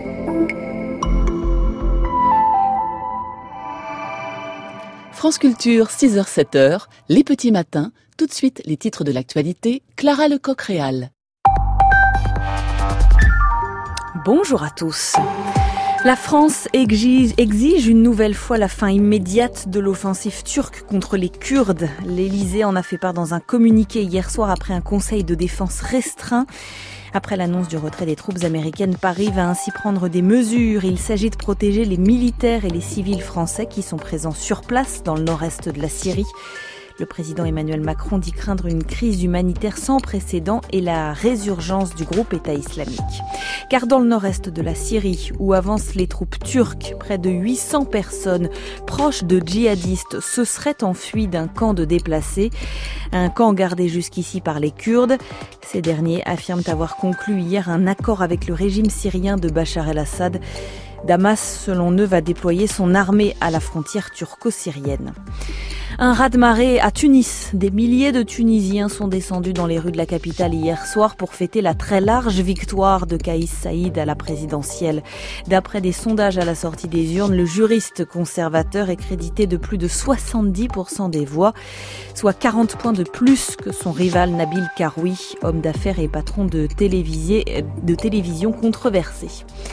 France Culture, 6h-7h, les petits matins. Tout de suite, les titres de l'actualité. Clara Lecoq-Réal. Bonjour à tous. La France exige une nouvelle fois la fin immédiate de l'offensive turque contre les Kurdes. L'Élysée en a fait part dans un communiqué hier soir après un conseil de défense restreint. Après l'annonce du retrait des troupes américaines, Paris va ainsi prendre des mesures. Il s'agit de protéger les militaires et les civils français qui sont présents sur place dans le nord-est de la Syrie. Le président Emmanuel Macron dit craindre une crise humanitaire sans précédent et la résurgence du groupe État islamique. Car dans le nord-est de la Syrie, où avancent les troupes turques, près de 800 personnes proches de djihadistes se seraient enfuies d'un camp de déplacés. Un camp gardé jusqu'ici par les Kurdes. Ces derniers affirment avoir conclu hier un accord avec le régime syrien de Bachar el-Assad. Damas, selon eux, va déployer son armée à la frontière turco-syrienne. Un raz-de-marée à Tunis. Des milliers de Tunisiens sont descendus dans les rues de la capitale hier soir pour fêter la très large victoire de Kais Saïed à la présidentielle. D'après des sondages à la sortie des urnes, le juriste conservateur est crédité de plus de 70% des voix, soit 40 points de plus que son rival Nabil Karoui, homme d'affaires et patron de télévision controversé.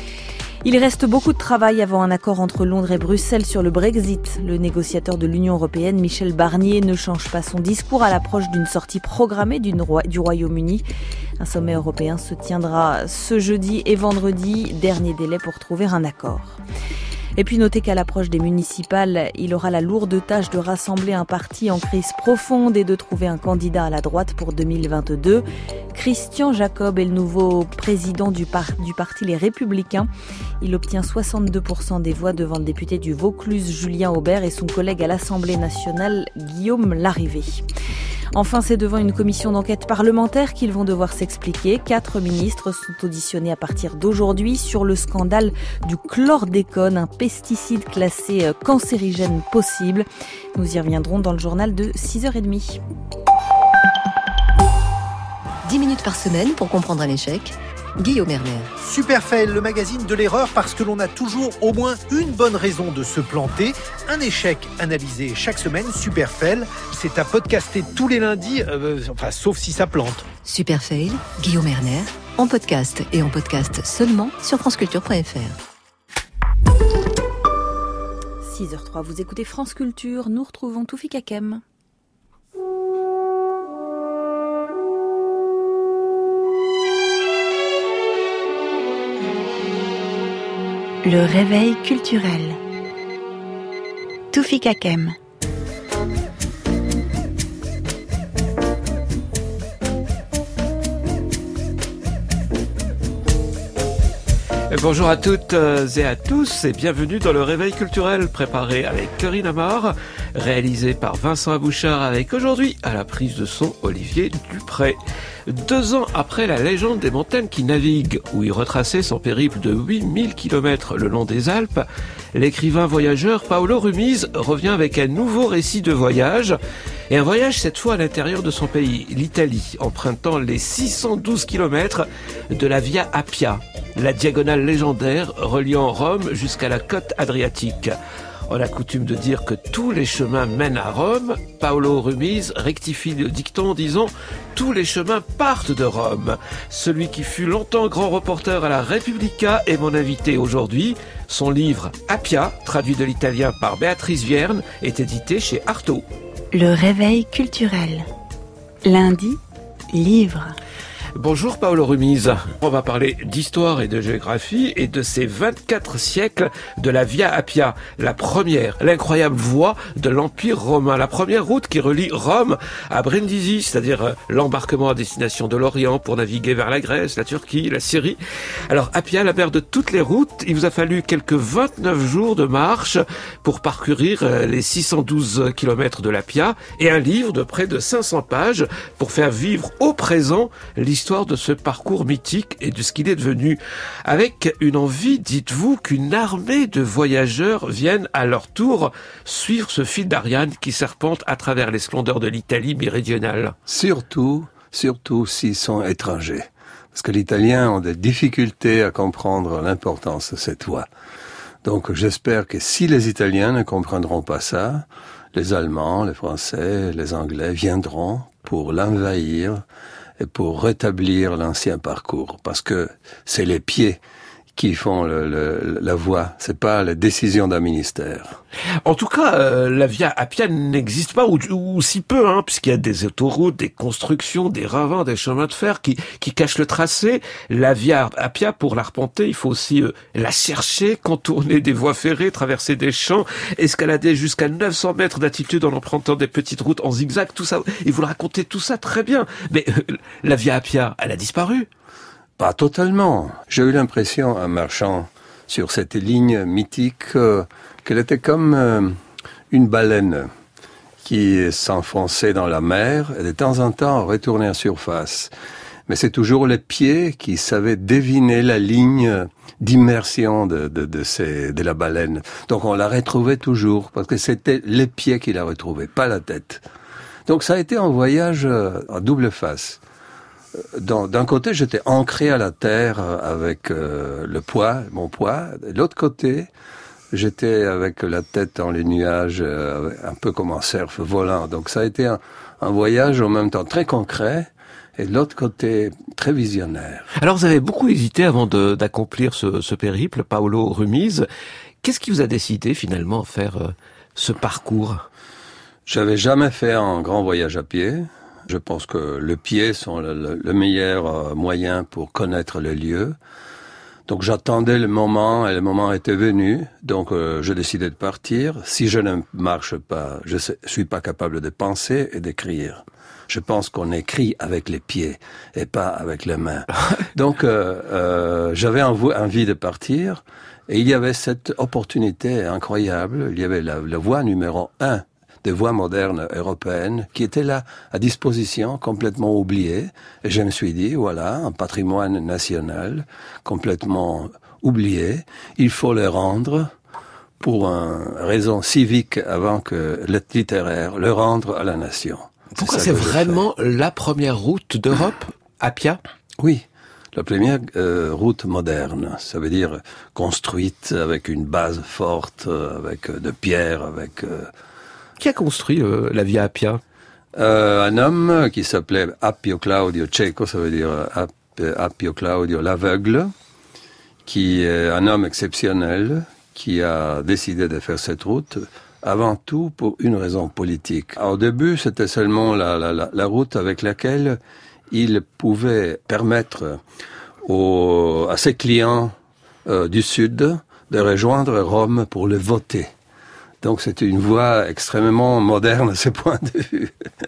Il reste beaucoup de travail avant un accord entre Londres et Bruxelles sur le Brexit. Le négociateur de l'Union européenne, Michel Barnier, ne change pas son discours à l'approche d'une sortie programmée du Royaume-Uni. Un sommet européen se tiendra ce jeudi et vendredi, dernier délai pour trouver un accord. Et puis notez qu'à l'approche des municipales, il aura la lourde tâche de rassembler un parti en crise profonde et de trouver un candidat à la droite pour 2022. Christian Jacob est le nouveau président du parti Les Républicains. Il obtient 62% des voix devant le député du Vaucluse Julien Aubert et son collègue à l'Assemblée nationale Guillaume Larrivé. Enfin, c'est devant une commission d'enquête parlementaire qu'ils vont devoir s'expliquer. 4 ministres sont auditionnés à partir d'aujourd'hui sur le scandale du chlordécone, un pesticide classé cancérigène possible. Nous y reviendrons dans le journal de 6h30. 10 minutes par semaine pour comprendre un échec. Guillaume Erner. Superfail, le magazine de l'erreur, parce que l'on a toujours au moins une bonne raison de se planter. Un échec analysé chaque semaine. Superfail, c'est à podcaster tous les lundis, sauf si ça plante. Superfail, Guillaume Erner, en podcast et en podcast seulement sur franceculture.fr. 6h03, vous écoutez France Culture, nous retrouvons Toufik Hakem. Le réveil culturel. Toufik Hakem. Bonjour à toutes et à tous et bienvenue dans le réveil culturel préparé avec Corinne Amar, réalisé par Vincent Abouchard avec aujourd'hui à la prise de son Olivier Dupré. 2 ans après la légende des montagnes qui naviguent, où il retraçait son périple de 8000 km le long des Alpes, l'écrivain voyageur Paolo Rumiz revient avec un nouveau récit de voyage, et un voyage cette fois à l'intérieur de son pays, l'Italie, empruntant les 612 km de la Via Appia, la diagonale légendaire reliant Rome jusqu'à la côte adriatique. On a coutume de dire que tous les chemins mènent à Rome. Paolo Rumiz rectifie le dicton en disant « Tous les chemins partent de Rome ». Celui qui fut longtemps grand reporter à la Repubblica est mon invité aujourd'hui. Son livre « Appia », traduit de l'italien par Béatrice Vierne, est édité chez Artaud. Le réveil culturel. Lundi, livre. Bonjour Paolo Rumiz. On va parler d'histoire et de géographie et de ces 24 siècles de la Via Appia, la première, l'incroyable voie de l'Empire romain, la première route qui relie Rome à Brindisi, c'est-à-dire l'embarquement à destination de l'Orient pour naviguer vers la Grèce, la Turquie, la Syrie. Alors Appia, la mère de toutes les routes, il vous a fallu quelques 29 jours de marche pour parcourir les 612 km de l'Appia et un livre de près de 500 pages pour faire vivre au présent l'histoire de ce parcours mythique et de ce qu'il est devenu, avec une envie, dites-vous, qu'une armée de voyageurs viennent à leur tour suivre ce fil d'Ariane qui serpente à travers les splendeurs de l'Italie méridionale. Surtout s'ils sont étrangers. Parce que l'italien a des difficultés à comprendre l'importance de cette voie. Donc j'espère que si les Italiens ne comprendront pas ça, les Allemands, les Français, les Anglais viendront pour l'envahir et pour rétablir l'ancien parcours. Parce que c'est les pieds qui font la voie, c'est pas la décision d'un ministère. En tout cas, la Via Appia n'existe pas, ou si peu, puisqu'il y a des autoroutes, des constructions, des ravins, des chemins de fer qui cachent le tracé. La Via Appia, pour l'arpenter, il faut aussi la chercher, contourner des voies ferrées, traverser des champs, escalader jusqu'à 900 mètres d'altitude en empruntant des petites routes en zigzag, tout ça. Et vous le racontez tout ça très bien. Mais la Via Appia, elle a disparu. Pas totalement. J'ai eu l'impression, en marchant sur cette ligne mythique, qu'elle était comme une baleine qui s'enfonçait dans la mer et de temps en temps retournait en surface. Mais c'est toujours les pieds qui savaient deviner la ligne d'immersion de la baleine. Donc on la retrouvait toujours, parce que c'était les pieds qui la retrouvaient, pas la tête. Donc ça a été un voyage à double face. D'un côté, j'étais ancré à la terre avec mon poids. De l'autre côté, j'étais avec la tête dans les nuages, un peu comme un cerf volant. Donc ça a été un voyage en même temps très concret et de l'autre côté très visionnaire. Alors vous avez beaucoup hésité avant d'accomplir ce périple, Paolo Rumiz. Qu'est-ce qui vous a décidé finalement à faire ce parcours? J'avais jamais fait un grand voyage à pied. Je pense que les pieds sont le meilleur moyen pour connaître le lieu. Donc j'attendais le moment et le moment était venu. Donc je décidais de partir. Si je ne marche pas, je suis pas capable de penser et d'écrire. Je pense qu'on écrit avec les pieds et pas avec les mains. Donc j'avais envie de partir et il y avait cette opportunité incroyable. Il y avait la voie numéro 1 des voies modernes européennes qui étaient là à disposition, complètement oubliées. Et je me suis dit, voilà, un patrimoine national complètement oublié. Il faut le rendre pour une raison civique avant que littéraire, le rendre à la nation. Pourquoi c'est vraiment la première route d'Europe, Appia? Oui. La première route moderne, ça veut dire construite avec une base forte, avec de pierre, avec... Qui a construit la Via Appia? Un homme qui s'appelait Appio Claudio Cieco, ça veut dire Appio Claudio l'aveugle, qui est un homme exceptionnel, qui a décidé de faire cette route, avant tout pour une raison politique. Au début, c'était seulement la route avec laquelle il pouvait permettre à ses clients du Sud de rejoindre Rome pour le voter. Donc c'était une voie extrêmement moderne à ce point de vue.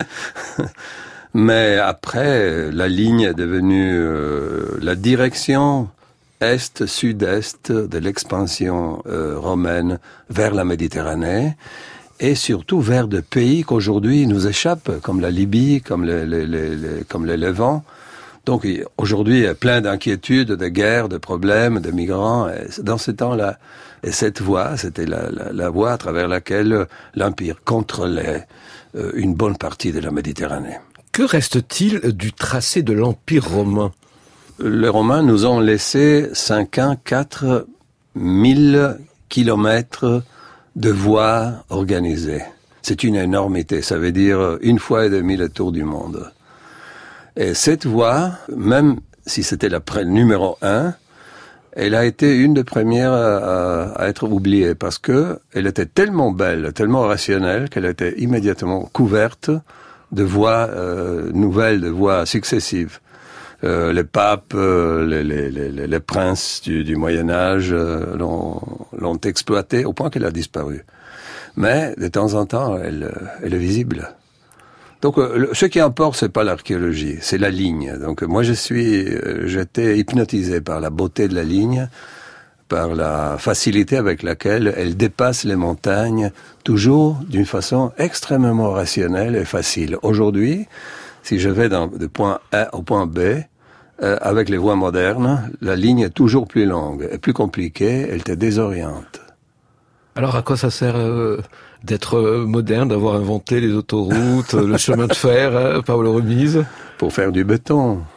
Mais après, la ligne est devenue la direction est-sud-est de l'expansion romaine vers la Méditerranée et surtout vers des pays qu'aujourd'hui nous échappent, comme la Libye, comme le Levant. Donc aujourd'hui, il y a plein d'inquiétudes, de guerres, de problèmes, de migrants. Et dans ce temps-là, et cette voie, c'était la voie à travers laquelle l'Empire contrôlait une bonne partie de la Méditerranée. Que reste-t-il du tracé de l'Empire romain? Les Romains nous ont laissé 54 000 kilomètres de voies organisées. C'est une énormité, ça veut dire 1,5 fois le tour du monde. Et cette voie, même si c'était la numéro 1, elle a été une des premières à être oubliée parce que elle était tellement belle, tellement rationnelle qu'elle était immédiatement couverte de voies nouvelles, de voies successives. Les papes, les princes du Moyen-Âge l'ont exploitée au point qu'elle a disparu. Mais de temps en temps, elle est visible. Donc, ce qui importe, c'est pas l'archéologie, c'est la ligne. Donc, moi, j'étais hypnotisé par la beauté de la ligne, par la facilité avec laquelle elle dépasse les montagnes, toujours d'une façon extrêmement rationnelle et facile. Aujourd'hui, si je vais du point A au point B, avec les voies modernes, la ligne est toujours plus longue et plus compliquée, elle te désoriente. Alors, à quoi ça sert d'être moderne, d'avoir inventé les autoroutes, le chemin de fer, Paolo Rumiz? Pour faire du béton.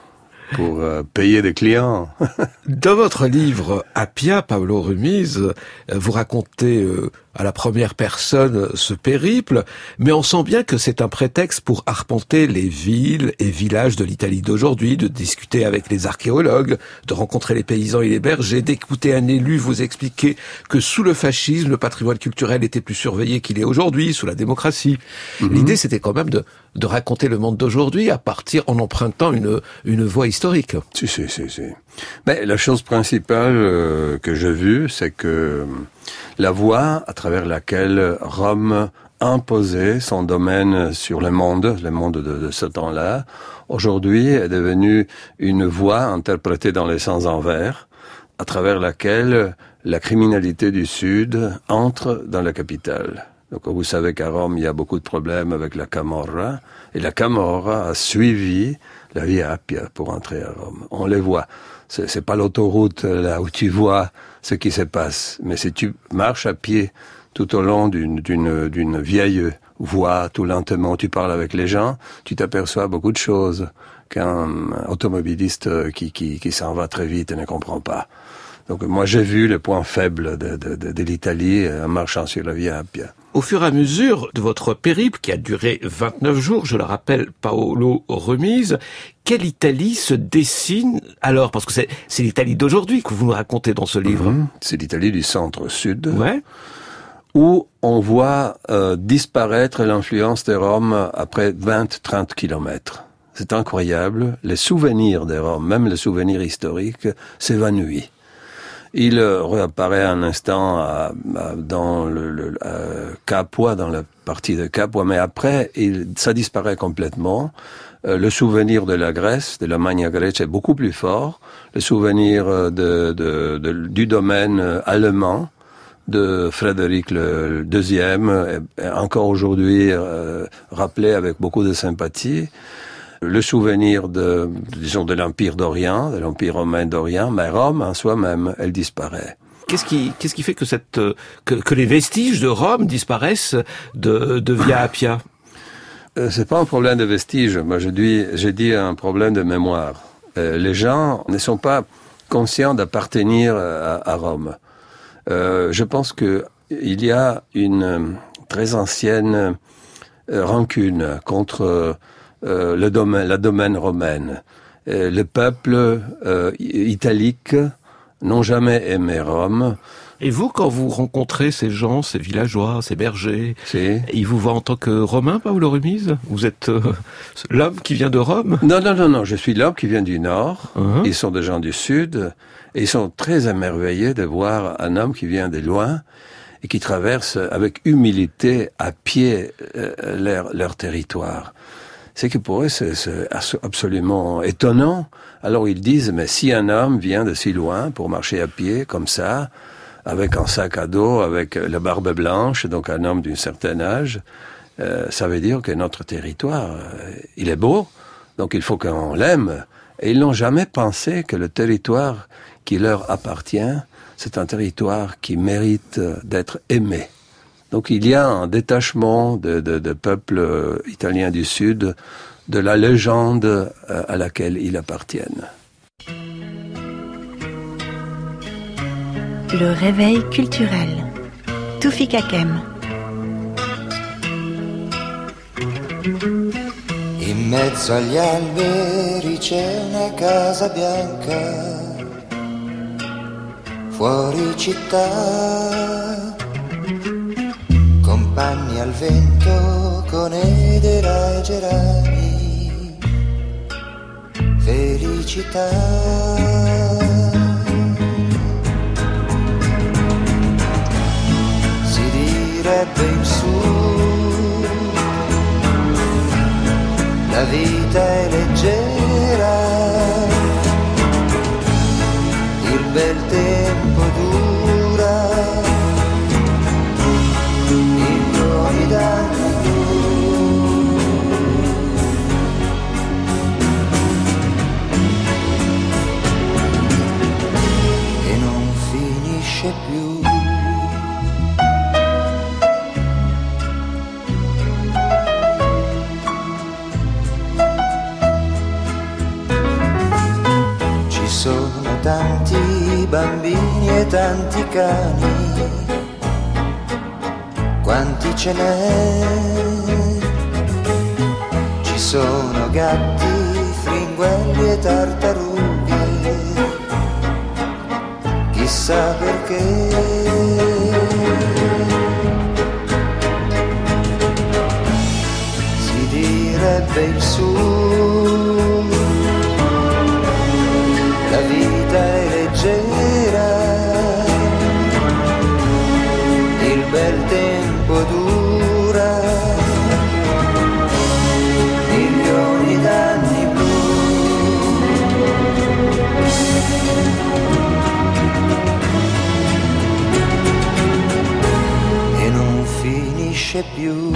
pour payer des clients. Dans votre livre Appia, Paolo Rumiz, vous racontez à la première personne ce périple, mais on sent bien que c'est un prétexte pour arpenter les villes et villages de l'Italie d'aujourd'hui, de discuter avec les archéologues, de rencontrer les paysans et les bergers, d'écouter un élu vous expliquer que sous le fascisme, le patrimoine culturel était plus surveillé qu'il est aujourd'hui, sous la démocratie. L'idée, c'était quand même de raconter le monde d'aujourd'hui en empruntant une voie historique. Si. Mais la chose principale que j'ai vue, c'est que la voie à travers laquelle Rome imposait son domaine sur le monde de ce temps-là, aujourd'hui est devenue une voie interprétée dans les sens inverses, à travers laquelle la criminalité du Sud entre dans la capitale. Donc vous savez qu'à Rome, il y a beaucoup de problèmes avec la Camorra, et la Camorra a suivi la Via Appia pour entrer à Rome. On les voit. C'est pas l'autoroute là où tu vois ce qui se passe, mais si tu marches à pied tout au long d'une vieille voie, tout lentement, tu parles avec les gens, tu t'aperçois beaucoup de choses qu'un automobiliste qui s'en va très vite et ne comprend pas. Donc moi j'ai vu le point faible de l'Italie en marchant sur la Via Appia. Au fur et à mesure de votre périple, qui a duré 29 jours, je le rappelle, Paolo Rumiz, quelle Italie se dessine alors? Parce que c'est l'Italie d'aujourd'hui que vous nous racontez dans ce livre. C'est l'Italie du centre-sud, ouais, où on voit disparaître l'influence de Rome après 20-30 kilomètres. C'est incroyable. Les souvenirs de Rome, même les souvenirs historiques, s'évanouissent. Il réapparaît un instant dans le Capua, dans la partie de Capua, mais après, ça disparaît complètement. Le souvenir de la Grèce, de la Magna Grecia, est beaucoup plus fort. Le souvenir du domaine allemand de Frédéric le II est encore aujourd'hui rappelé avec beaucoup de sympathie. Le souvenir de l'Empire d'Orient, de l'Empire romain d'Orient, mais Rome en soi-même, elle disparaît. Qu'est-ce qui fait que les vestiges de Rome disparaissent de Via Appia? C'est pas un problème de vestiges. Moi, je dis un problème de mémoire. Les gens ne sont pas conscients d'appartenir à Rome. Je pense que il y a une très ancienne rancune contre la domaine romaine. Le peuple italique n'ont jamais aimé Rome. Et vous, quand vous rencontrez ces gens, ces villageois, ces bergers, ils vous voient en tant que Romain, Paolo Rumiz? Vous êtes l'homme qui vient de Rome? Non, je suis l'homme qui vient du Nord. Ils sont des gens du Sud. Et ils sont très émerveillés de voir un homme qui vient de loin et qui traverse avec humilité, à pied, leur territoire. C'est que pour eux, c'est absolument étonnant. Alors ils disent, mais si un homme vient de si loin pour marcher à pied, comme ça, avec un sac à dos, avec la barbe blanche, donc un homme d'un certain âge, ça veut dire que notre territoire, il est beau, donc il faut qu'on l'aime. Et ils n'ont jamais pensé que le territoire qui leur appartient, c'est un territoire qui mérite d'être aimé. Donc il y a un détachement de peuples italiens du Sud de la légende à laquelle ils appartiennent. Le réveil culturel. Toufi Kakem. In mezzo agli alberi c'è una casa bianca, fuori città, compagni al vento con edera e gerani, felicità. Si direbbe in su, la vita è leggera, il bel tempo dura, in nuovi danni che non finisce più. sono tanti bambini e tanti cani, quanti ce n'è? Ci sono gatti, fringuelli e tartarughe, chissà perché. Si direbbe il Sud, la vita è leggera, il bel tempo dura, milioni d'anni blu. E non finisce più.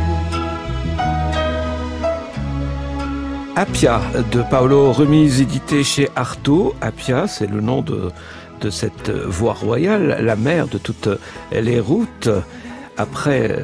Appia de Paolo Remise, édité chez Artaud. Appia, c'est le nom de cette voie royale, la mère de toutes les routes. Après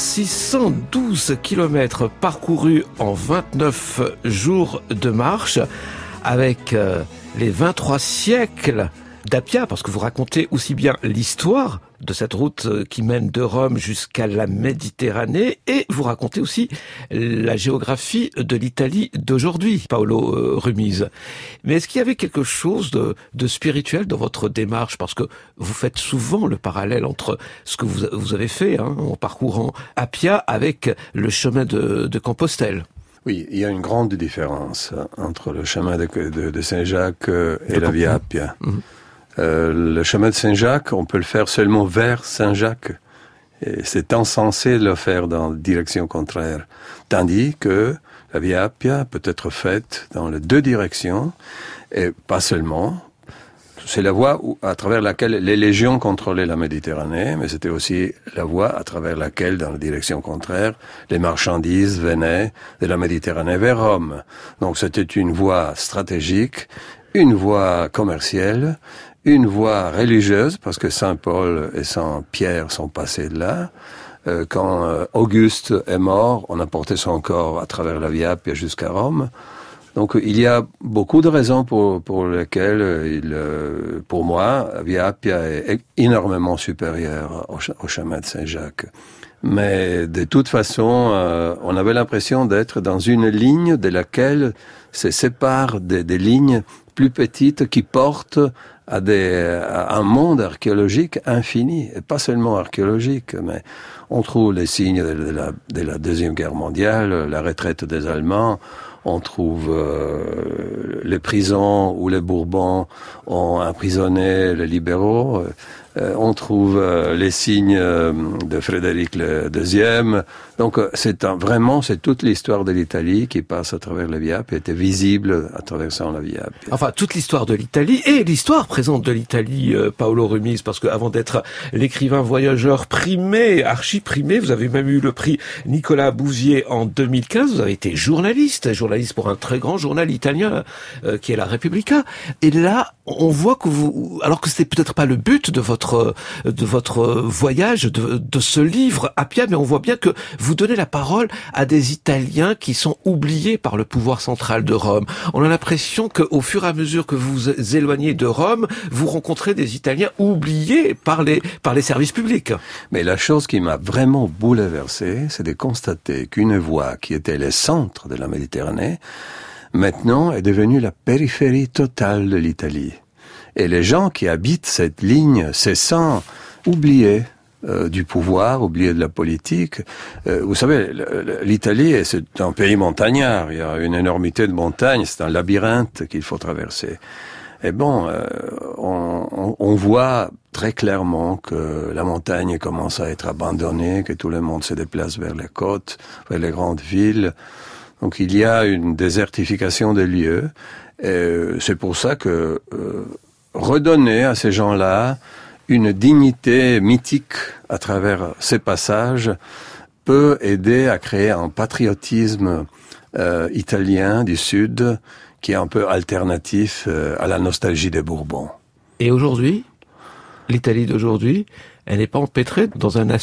612 kilomètres parcourus en 29 jours de marche, avec les 23 siècles d'Appia, parce que vous racontez aussi bien l'histoire de cette route qui mène de Rome jusqu'à la Méditerranée, et vous racontez aussi la géographie de l'Italie d'aujourd'hui, Paolo Remise. Mais est-ce qu'il y avait quelque chose de spirituel dans votre démarche? Parce que vous faites souvent le parallèle entre ce que vous avez fait en parcourant Appia avec le chemin de Compostelle. Oui, il y a une grande différence entre le chemin de Saint-Jacques et la Via Appia. Mmh. Le chemin de Saint-Jacques, on peut le faire seulement vers Saint-Jacques. Et c'est insensé de le faire dans la direction contraire. Tandis que la Via Appia peut être faite dans les deux directions, et pas seulement. C'est la voie à travers laquelle les légions contrôlaient la Méditerranée, mais c'était aussi la voie à travers laquelle, dans la direction contraire, les marchandises venaient de la Méditerranée vers Rome. Donc c'était une voie stratégique, une voie commerciale, une voie religieuse, parce que Saint Paul et Saint Pierre sont passés de là. Quand Auguste est mort, on a porté son corps à travers la Via Appia jusqu'à Rome. Donc il y a beaucoup de raisons pour lesquelles, pour moi, Via Appia est énormément supérieure au chemin de Saint-Jacques. Mais de toute façon, on avait l'impression d'être dans une ligne de laquelle se séparent des lignes plus petites qui portent à un monde archéologique infini, et pas seulement archéologique, mais on trouve les signes de la Deuxième Guerre mondiale, la retraite des Allemands, on trouve les prisons où les Bourbons ont emprisonné les libéraux, on trouve les signes de Frédéric II. Donc vraiment, c'est toute l'histoire de l'Italie qui passe à travers la Via Appia, était visible à traversant la Via Appia. Enfin, toute l'histoire de l'Italie et l'histoire présente de l'Italie, Paolo Remise, parce que avant d'être l'écrivain voyageur primé, archi-primé, vous avez même eu le prix Nicolas Bouvier en 2015, vous avez été journaliste pour un très grand journal italien qui est la Repubblica. Et là, on voit que vous, alors que c'était peut-être pas le but de votre voyage, de ce livre Appia, mais on voit bien que vous donnez la parole à des Italiens qui sont oubliés par le pouvoir central de Rome. On a l'impression qu'au fur et à mesure que vous vous éloignez de Rome, vous rencontrez des Italiens oubliés par les services publics. Mais la chose qui m'a vraiment bouleversé, c'est de constater qu'une voie qui était le centre de la Méditerranée, maintenant est devenue la périphérie totale de l'Italie. Et les gens qui habitent cette ligne se sentent oubliés du pouvoir, oubliés de la politique. Vous savez, l'Italie, c'est un pays montagnard. Il y a une énormité de montagnes. C'est un labyrinthe qu'il faut traverser. Et bon, on voit très clairement que la montagne commence à être abandonnée, que tout le monde se déplace vers les côtes, vers les grandes villes. Donc il y a une désertification des lieux. Et c'est pour ça que redonner à ces gens-là une dignité mythique à travers ces passages peut aider à créer un patriotisme italien du Sud qui est un peu alternatif à la nostalgie des Bourbons. Et aujourd'hui, l'Italie d'aujourd'hui, elle n'est pas empêtrée dans un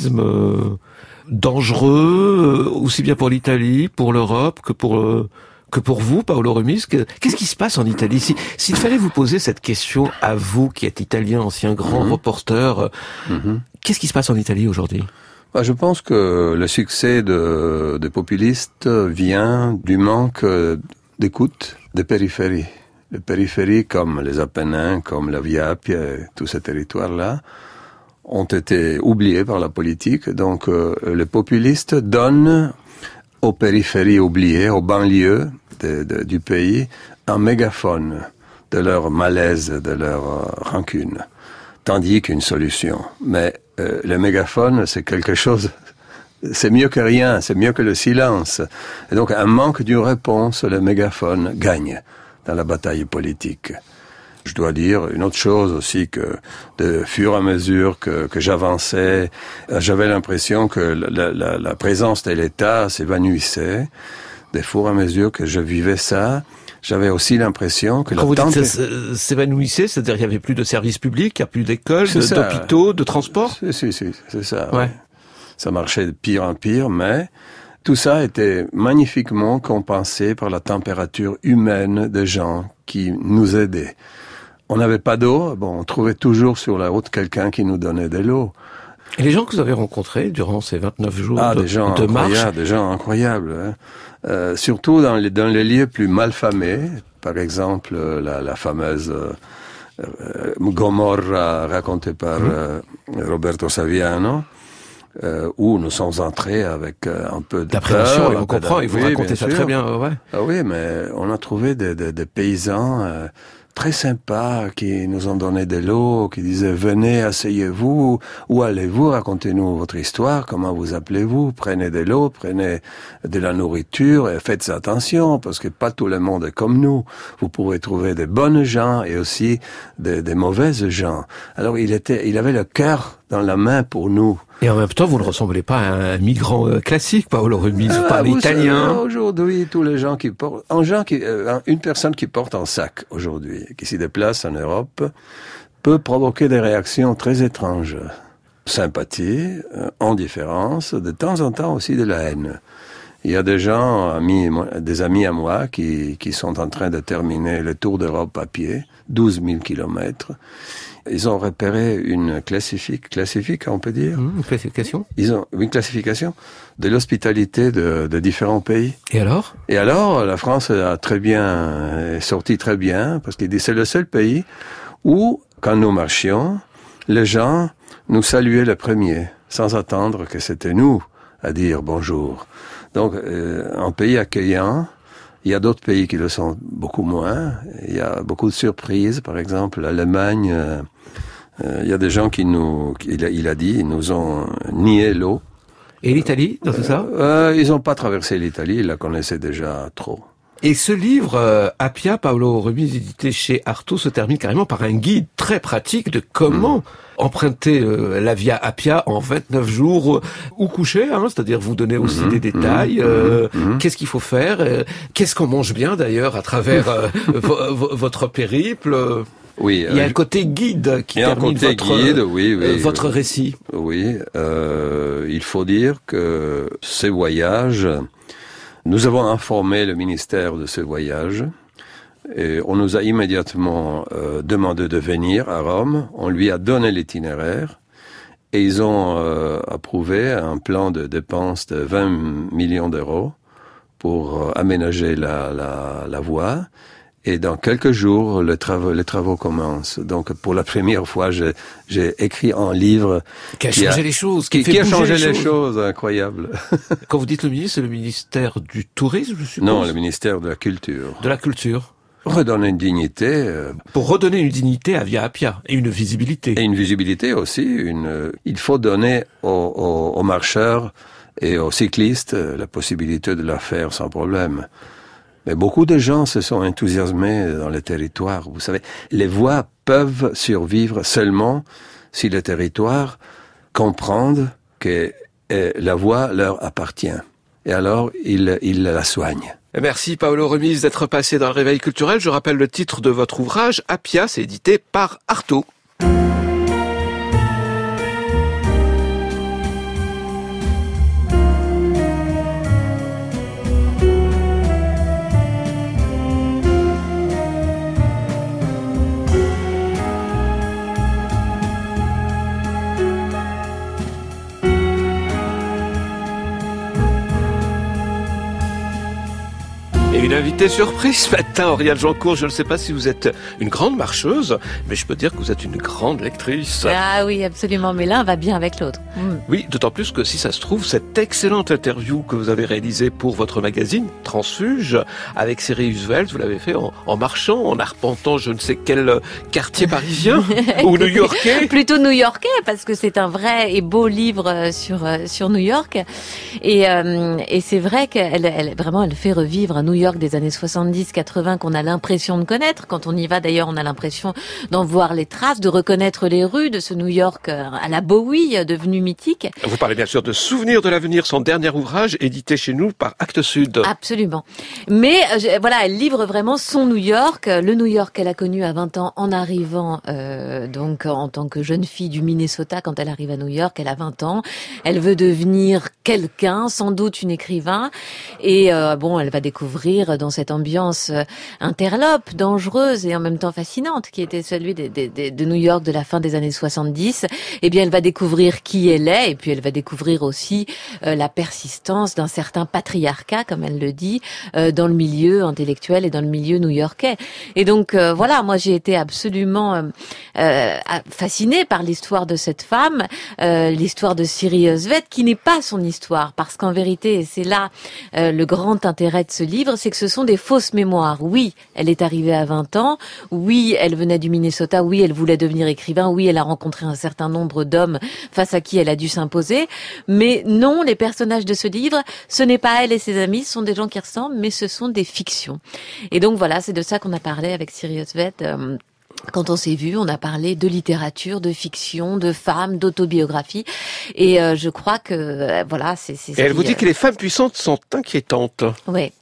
nationalisme dangereux, aussi bien pour l'Italie, pour l'Europe, que pour que pour vous, Paolo Remise. Qu'est-ce qui se passe en Italie? S'il fallait vous poser cette question à vous, qui êtes italien, ancien grand reporter, qu'est-ce qui se passe en Italie aujourd'hui? Je pense que le succès des populistes vient du manque d'écoute des périphéries. Les périphéries comme les Apennins, comme la Via Appia, tous ces territoires-là, ont été oubliés par la politique. Donc les populistes donnent aux périphéries oubliées, aux banlieues du pays, un mégaphone de leur malaise, de leur rancune. Tandis qu'une solution. Mais le mégaphone, c'est quelque chose, c'est mieux que rien, c'est mieux que le silence. Et donc un manque d'une réponse, le mégaphone gagne dans la bataille politique. Je dois dire une autre chose aussi, que de fur et à mesure que j'avançais, j'avais l'impression que la présence de l'État s'évanouissait. De fur et à mesure que je vivais ça, j'avais aussi l'impression que quand vous dites ça s'évanouissait, c'est-à-dire qu'il n'y avait plus de services publics, il n'y a plus d'écoles, d'hôpitaux, de transports? Si, c'est ça. Ouais. Ça marchait de pire en pire, mais tout ça était magnifiquement compensé par la température humaine des gens qui nous aidaient. On n'avait pas d'eau, on trouvait toujours sur la route quelqu'un qui nous donnait de l'eau. Et les gens que vous avez rencontrés durant ces 29 jours de marche? Des gens incroyables, hein. Surtout dans les lieux plus malfamés, par exemple la fameuse Gomorra racontée par Roberto Saviano, où nous sommes entrés avec un peu d'appréhension, et on comprend, et vous racontez ça très bien. Ouais. Ah oui, mais on a trouvé des paysans très sympas qui nous ont donné de l'eau, qui disaient « Venez, asseyez-vous, où allez-vous, racontez-nous votre histoire, comment vous appelez-vous, prenez de l'eau, prenez de la nourriture et faites attention parce que pas tout le monde est comme nous. Vous pourrez trouver des bonnes gens et aussi des mauvaises gens. » Alors il avait le cœur dans la main pour nous. Et en même temps, vous ne ressemblez pas à un migrant classique, Paolo Remise. Vous parlez italien. Aujourd'hui, tous les gens qui portent, une personne qui porte un sac aujourd'hui, qui s'y déplace en Europe, peut provoquer des réactions très étranges. Sympathie, indifférence, de temps en temps aussi de la haine. Il y a des gens, des amis à moi, qui sont en train de terminer le tour d'Europe à pied, 12 000 kilomètres. Ils ont repéré une classifique, on peut dire. Une classification? Ils ont une classification de l'hospitalité de différents pays. Et alors? La France est sortie très bien, parce que c'est le seul pays où, quand nous marchions, les gens nous saluaient le premier, sans attendre que c'était nous à dire bonjour. Donc, un pays accueillant. Il y a d'autres pays qui le sont beaucoup moins. Il y a beaucoup de surprises. Par exemple, l'Allemagne, il y a des gens il a dit, ils nous ont nié l'eau. Et l'Italie, dans tout ça? Ils n'ont pas traversé l'Italie, ils la connaissaient déjà trop. Et ce livre, Appia, Paolo Remise, édité chez Artaud, se termine carrément par un guide très pratique de comment emprunter la Via Appia en 29 jours, ou coucher, c'est-à-dire vous donner aussi des détails, qu'est-ce qu'il faut faire, qu'est-ce qu'on mange bien d'ailleurs à travers votre périple. Oui, il y a un côté guide qui termine votre récit. Oui, il faut dire que ces voyages, nous avons informé le ministère de ce voyage et on nous a immédiatement demandé de venir à Rome. On lui a donné l'itinéraire et ils ont approuvé un plan de dépenses de 20 millions d'euros pour aménager la voie. Et dans quelques jours, les travaux commencent. Donc, pour la première fois, j'ai écrit un livre qui a changé les choses, qui a changé les choses, incroyable. Quand vous dites le ministre, c'est le ministère du Tourisme, je suppose? Non, le ministère de la Culture. De la Culture. Redonner une dignité. Pour redonner une dignité à Via Appia et une visibilité. Et une visibilité aussi. Il faut donner aux marcheurs et aux cyclistes la possibilité de la faire sans problème. Mais beaucoup de gens se sont enthousiasmés dans le territoire. Vous savez, les voies peuvent survivre seulement si le territoire comprend que la voie leur appartient. Et alors, ils la soignent. Merci Paolo Remise d'être passé dans le Réveil culturel. Je rappelle le titre de votre ouvrage, Appia, c'est édité par Artaud. Une invitée surprise ce matin, Oriane Jancourt. Je ne sais pas si vous êtes une grande marcheuse, mais je peux dire que vous êtes une grande lectrice. Ah oui, absolument, mais l'un va bien avec l'autre. Oui, d'autant plus que si ça se trouve, cette excellente interview que vous avez réalisée pour votre magazine, Transfuge, avec Sirius Welt, vous l'avez fait en marchant, en arpentant je ne sais quel quartier parisien ou new-yorkais. Plutôt new-yorkais, parce que c'est un vrai et beau livre sur New York. Et c'est vrai qu'elle vraiment, elle fait revivre New York des années 70-80 qu'on a l'impression de connaître. Quand on y va, d'ailleurs, on a l'impression d'en voir les traces, de reconnaître les rues de ce New York à la Bowie, devenu mythique. Vous parlez bien sûr de Souvenirs de l'avenir, son dernier ouvrage, édité chez nous par Actes Sud. Absolument. Mais voilà, elle livre vraiment son New York, le New York qu'elle a connu à 20 ans en arrivant, donc en tant que jeune fille du Minnesota. Quand elle arrive à New York, elle a 20 ans. Elle veut devenir quelqu'un, sans doute une écrivain. Et elle va découvrir dans cette ambiance interlope, dangereuse et en même temps fascinante, qui était celui de New York de la fin des années 70, eh bien, elle va découvrir qui elle est, et puis elle va découvrir aussi la persistance d'un certain patriarcat, comme elle le dit, dans le milieu intellectuel et dans le milieu new-yorkais. Et donc, moi, j'ai été absolument fascinée par l'histoire de cette femme, l'histoire de Sirius Welt, qui n'est pas son histoire, parce qu'en vérité, et c'est là le grand intérêt de ce livre, c'est que ce sont des fausses mémoires. Oui, elle est arrivée à 20 ans. Oui, elle venait du Minnesota. Oui, elle voulait devenir écrivain. Oui, elle a rencontré un certain nombre d'hommes face à qui elle a dû s'imposer. Mais non, les personnages de ce livre, ce n'est pas elle et ses amis, ce sont des gens qui ressemblent, mais ce sont des fictions. Et donc voilà, c'est de ça qu'on a parlé avec Sirius Welt. Quand on s'est vu, on a parlé de littérature, de fiction, de femmes, d'autobiographie. Et je crois que c'est. Et elle vous dit que les femmes puissantes sont inquiétantes. Oui,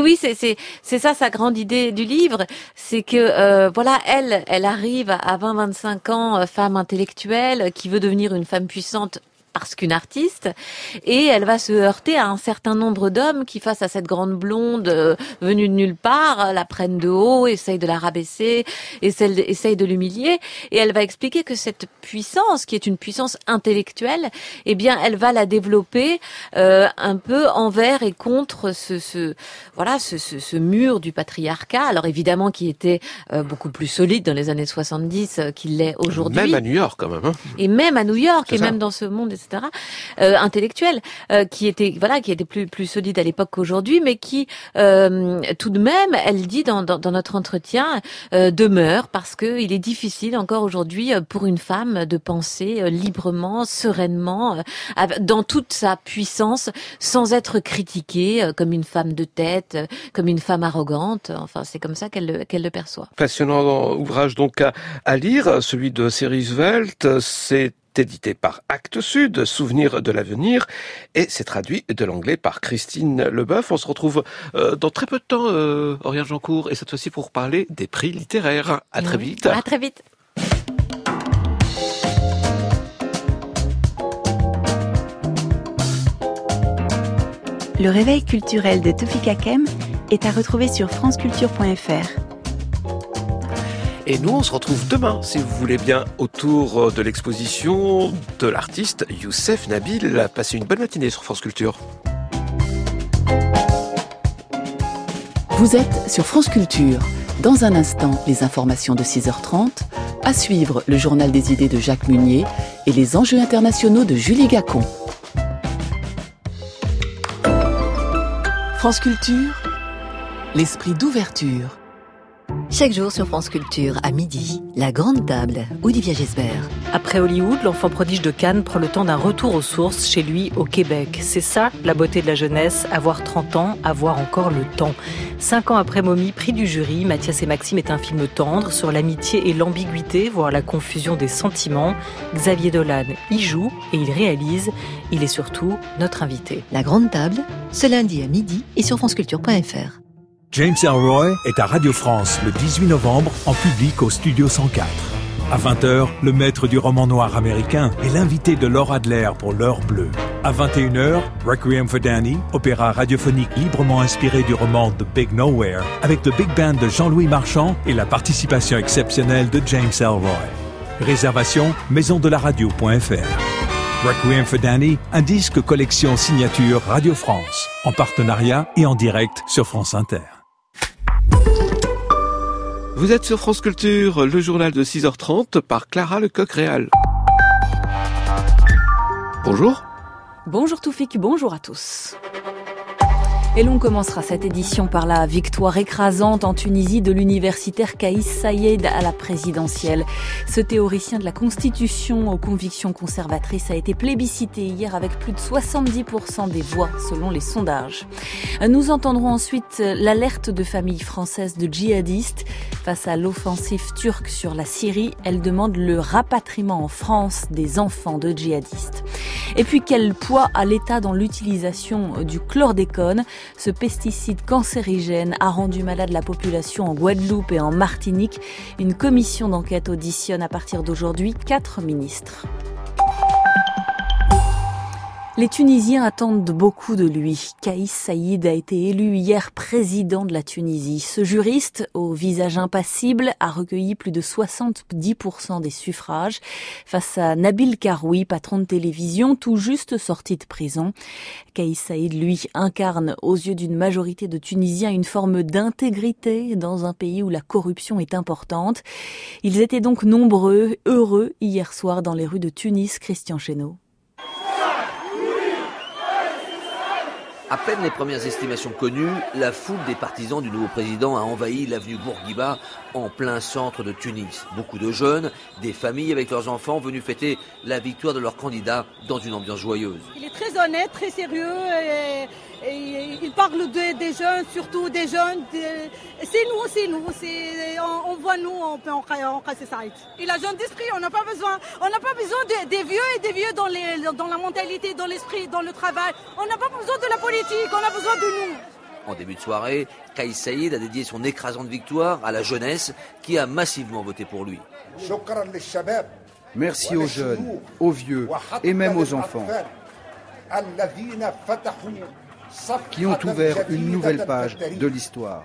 c'est ça sa grande idée du livre, c'est que elle arrive à 20-25 ans, femme intellectuelle qui veut devenir une femme puissante. Parce qu'une artiste, et elle va se heurter à un certain nombre d'hommes qui, face à cette grande blonde venue de nulle part, la prennent de haut, essayent de la rabaisser, essayent de l'humilier, et elle va expliquer que cette puissance, qui est une puissance intellectuelle, eh bien, elle va la développer un peu envers et contre ce mur du patriarcat. Alors évidemment, qui était beaucoup plus solide dans les années 70 qu'il l'est aujourd'hui. Même à New York, quand même. Hein. Et même à New York, même dans ce monde, etc. Intellectuel, qui était plus solide à l'époque qu'aujourd'hui, mais qui tout de même, elle dit dans notre entretien, demeure, parce que il est difficile encore aujourd'hui pour une femme de penser librement, sereinement, dans toute sa puissance, sans être critiquée comme une femme de tête, comme une femme arrogante. Enfin, c'est comme ça qu'elle le perçoit. Passionnant ouvrage donc à lire, celui de Sirius Welt. C'est édité par Actes Sud, Souvenirs de l'avenir, et c'est traduit de l'anglais par Christine Leboeuf. On se retrouve dans très peu de temps, Oriane Jancourt, et cette fois-ci pour parler des prix littéraires. À très vite. À très vite. Le réveil culturel de Toufik Hakem est à retrouver sur franceculture.fr. Et nous, on se retrouve demain, si vous voulez bien, autour de l'exposition de l'artiste Youssef Nabil. Passez une bonne matinée sur France Culture. Vous êtes sur France Culture. Dans un instant, les informations de 6h30. À suivre, le journal des idées de Jacques Munier et les enjeux internationaux de Julie Gacon. France Culture, l'esprit d'ouverture. Chaque jour sur France Culture, à midi, la grande table, Olivia Gesbert. Après Hollywood, l'enfant prodige de Cannes prend le temps d'un retour aux sources chez lui au Québec. C'est ça, la beauté de la jeunesse, avoir 30 ans, avoir encore le temps. 5 ans après Momie, prix du jury, Mathias et Maxime est un film tendre sur l'amitié et l'ambiguïté, voire la confusion des sentiments. Xavier Dolan y joue et il réalise. Il est surtout notre invité. La grande table, ce lundi à midi et sur franceculture.fr. James Ellroy est à Radio France le 18 novembre en public au Studio 104. À 20h, le maître du roman noir américain est l'invité de Laura Adler pour l'heure bleue. À 21h, Requiem for Danny, opéra radiophonique librement inspiré du roman The Big Nowhere, avec le Big Band de Jean-Louis Marchand et la participation exceptionnelle de James Ellroy. Réservation maisondelaradio.fr. Requiem for Danny, un disque collection signature Radio France, en partenariat et en direct sur France Inter. Vous êtes sur France Culture, le journal de 6h30 par Clara Lecoq-Réal. Bonjour. Bonjour Toufik, bonjour à tous. Et l'on commencera cette édition par la victoire écrasante en Tunisie de l'universitaire Kais Saied à la présidentielle. Ce théoricien de la Constitution aux convictions conservatrices a été plébiscité hier avec plus de 70% des voix selon les sondages. Nous entendrons ensuite l'alerte de familles françaises de djihadistes. Face à l'offensive turque sur la Syrie, elle demande le rapatriement en France des enfants de djihadistes. Et puis quel poids a l'État dans l'utilisation du chlordécone ? Ce pesticide cancérigène a rendu malade la population en Guadeloupe et en Martinique. Une commission d'enquête auditionne à partir d'aujourd'hui 4 ministres. Les Tunisiens attendent beaucoup de lui. Kais Saied a été élu hier président de la Tunisie. Ce juriste, au visage impassible, a recueilli plus de 70% des suffrages face à Nabil Karoui, patron de télévision, tout juste sorti de prison. Kais Saied, lui, incarne aux yeux d'une majorité de Tunisiens une forme d'intégrité dans un pays où la corruption est importante. Ils étaient donc nombreux, heureux, hier soir dans les rues de Tunis. Christian Chesneau. À peine les premières estimations connues, la foule des partisans du nouveau président a envahi l'avenue Bourguiba en plein centre de Tunis. Beaucoup de jeunes, des familles avec leurs enfants venus fêter la victoire de leur candidat dans une ambiance joyeuse. Il est très honnête, très sérieux et il parle des jeunes, surtout des jeunes. C'est nous. On voit nous en Kais Saied. Il a jeune d'esprit, on n'a pas besoin des vieux et des vieux dans la mentalité, dans l'esprit, dans le travail. On n'a pas besoin de la politique, on a besoin de nous. En début de soirée, Kais Saied a dédié son écrasante victoire à la jeunesse qui a massivement voté pour lui. Merci aux jeunes, aux vieux et même aux enfants qui ont ouvert une nouvelle page de l'histoire.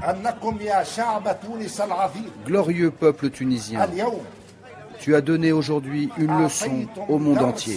Glorieux peuple tunisien, tu as donné aujourd'hui une leçon au monde entier.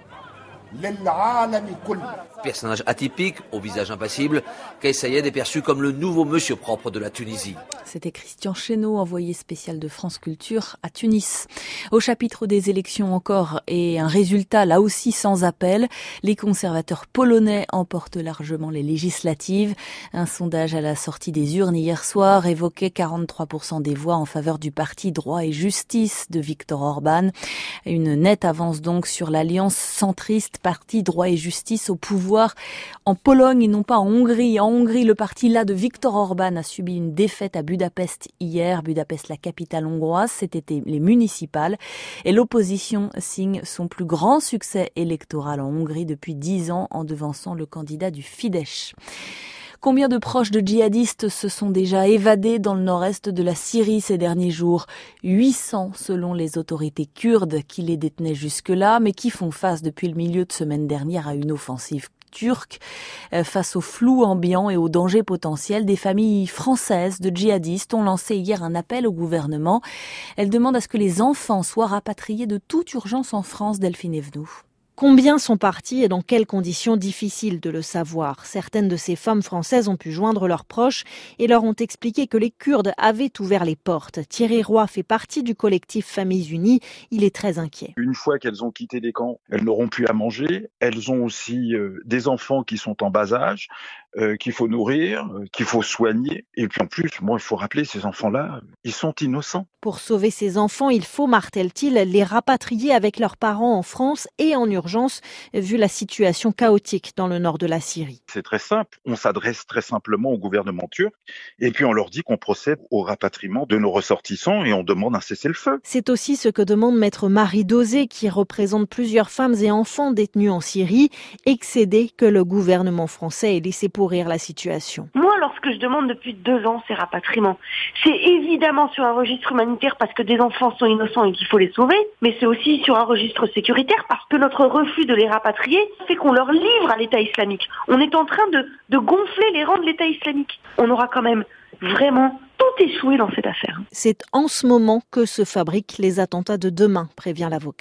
Personnage atypique, au visage impassible, Kais Saied est perçu comme le nouveau monsieur propre de la Tunisie. C'était Christian Chesneau, envoyé spécial de France Culture à Tunis. Au chapitre des élections encore, et un résultat là aussi sans appel, les conservateurs polonais emportent largement les législatives. Un sondage à la sortie des urnes hier soir évoquait 43% des voix en faveur du parti Droit et Justice de Viktor Orban. Une nette avance donc sur l'alliance centriste parti Droit et Justice au pouvoir en Pologne et non pas en Hongrie. En Hongrie, le parti là de Viktor Orban a subi une défaite à Budapest hier. Budapest, la capitale hongroise, c'était les municipales. Et l'opposition signe son plus grand succès électoral en Hongrie depuis 10 ans en devançant le candidat du Fidesz. Combien de proches de djihadistes se sont déjà évadés dans le nord-est de la Syrie ces derniers jours ? 800 selon les autorités kurdes qui les détenaient jusque-là, mais qui font face depuis le milieu de semaine dernière à une offensive turque. Face au flou ambiant et aux dangers potentiels, des familles françaises de djihadistes ont lancé hier un appel au gouvernement. Elles demandent à ce que les enfants soient rapatriés de toute urgence en France. Delphine Evenou. Combien sont partis et dans quelles conditions, difficile de le savoir. Certaines de ces femmes françaises ont pu joindre leurs proches et leur ont expliqué que les Kurdes avaient ouvert les portes. Thierry Roy fait partie du collectif Familles Unies. Il est très inquiet. Une fois qu'elles ont quitté les camps, elles n'auront plus à manger. Elles ont aussi des enfants qui sont en bas âge, qu'il faut nourrir, qu'il faut soigner. Et puis en plus, il faut rappeler, ces enfants-là, ils sont innocents. Pour sauver ces enfants, il faut, martèle-t-il, les rapatrier avec leurs parents en France et en urgence, vu la situation chaotique dans le nord de la Syrie. C'est très simple. On s'adresse très simplement au gouvernement turc et puis on leur dit qu'on procède au rapatriement de nos ressortissants et on demande un cessez-le-feu. C'est aussi ce que demande maître Marie Dosé, qui représente plusieurs femmes et enfants détenus en Syrie, excédés que le gouvernement français ait laissé pourrir la situation. Moi, lorsque je demande depuis 2 ans ces rapatriements, c'est évidemment sur un registre humanitaire parce que des enfants sont innocents et qu'il faut les sauver, mais c'est aussi sur un registre sécuritaire parce que notre refus de les rapatrier fait qu'on leur livre à l'État islamique. On est en train de gonfler les rangs de l'État islamique. On aura quand même vraiment tout échoué dans cette affaire. C'est en ce moment que se fabriquent les attentats de demain, prévient l'avocate.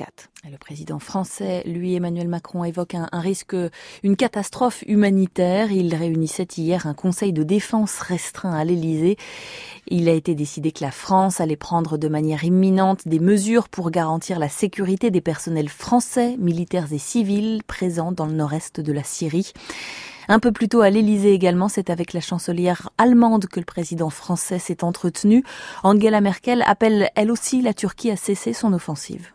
Le président français, lui, Emmanuel Macron, évoque un risque, une catastrophe humanitaire. Il réunissait hier un conseil de défense restreint à l'Elysée. Il a été décidé que la France allait prendre de manière imminente des mesures pour garantir la sécurité des personnels français, militaires et civils, présents dans le nord-est de la Syrie. Un peu plus tôt à l'Elysée également, c'est avec la chancelière allemande que le président français s'est entretenu. Angela Merkel appelle elle aussi la Turquie à cesser son offensive.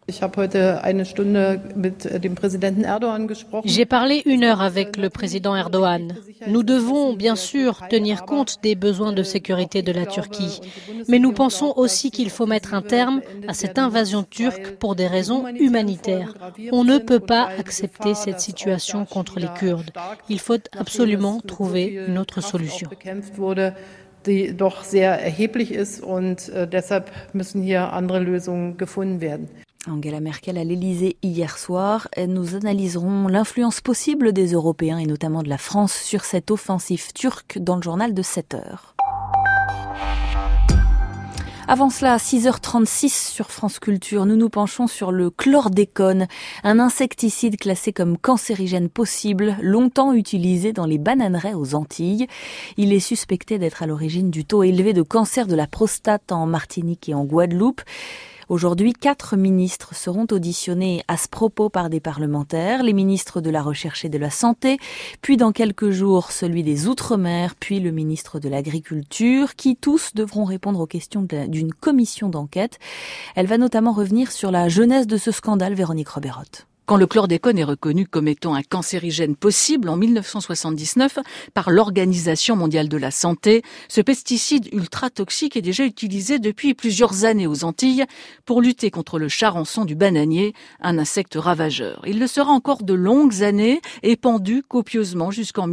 J'ai parlé 1 heure avec le président Erdogan. Nous devons bien sûr tenir compte des besoins de sécurité de la Turquie, mais nous pensons aussi qu'il faut mettre un terme à cette invasion turque pour des raisons humanitaires. On ne peut pas accepter cette situation contre les Kurdes. Il faut absolument trouver une autre solution. Die doch sehr erheblich ist und deshalb müssen hier andere Lösungen gefunden werden. Angela Merkel à l'Elysée hier soir. Nous analyserons l'influence possible des Européens et notamment de la France sur cette offensive turque dans le journal de 7 heures. Avant cela, à 6h36 sur France Culture, nous nous penchons sur le chlordécone, un insecticide classé comme cancérigène possible, longtemps utilisé dans les bananeraies aux Antilles. Il est suspecté d'être à l'origine du taux élevé de cancer de la prostate en Martinique et en Guadeloupe. Aujourd'hui, 4 ministres seront auditionnés à ce propos par des parlementaires, les ministres de la Recherche et de la Santé, puis dans quelques jours celui des Outre-mer, puis le ministre de l'Agriculture, qui tous devront répondre aux questions d'une commission d'enquête. Elle va notamment revenir sur la genèse de ce scandale, Véronique Roberotte. Quand le chlordécone est reconnu comme étant un cancérigène possible en 1979 par l'Organisation mondiale de la santé, ce pesticide ultra toxique est déjà utilisé depuis plusieurs années aux Antilles pour lutter contre le charançon du bananier, un insecte ravageur. Il le sera encore de longues années, épandu copieusement jusqu'en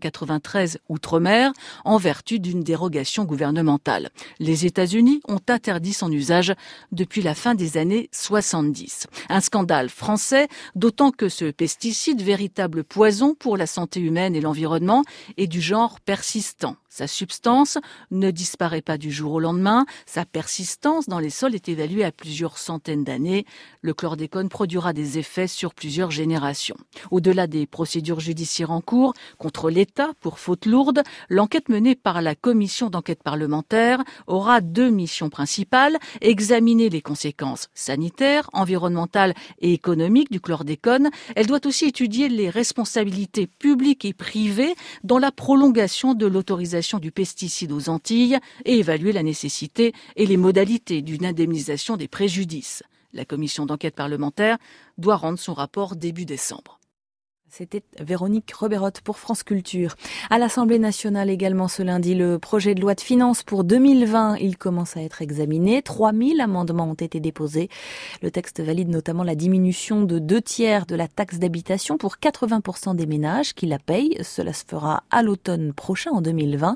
1993 outre-mer en vertu d'une dérogation gouvernementale. Les États-Unis ont interdit son usage depuis la fin des années 70. Un scandale français, d'autant que ce pesticide, véritable poison pour la santé humaine et l'environnement, est du genre persistant. Sa substance ne disparaît pas du jour au lendemain. Sa persistance dans les sols est évaluée à plusieurs centaines d'années. Le chlordécone produira des effets sur plusieurs générations. Au-delà des procédures judiciaires en cours contre l'État pour faute lourde, l'enquête menée par la commission d'enquête parlementaire aura 2 missions principales: examiner les conséquences sanitaires, environnementales et économiques du chlordécone. Elle doit aussi étudier les responsabilités publiques et privées dans la prolongation de l'autorisation du pesticide aux Antilles et évaluer la nécessité et les modalités d'une indemnisation des préjudices. La commission d'enquête parlementaire doit rendre son rapport début décembre. C'était Véronique Roberotte pour France Culture. À l'Assemblée nationale également ce lundi, le projet de loi de finances pour 2020, il commence à être examiné. 3000 amendements ont été déposés. Le texte valide notamment la diminution de 2/3 de la taxe d'habitation pour 80% des ménages qui la payent. Cela se fera à l'automne prochain, en 2020.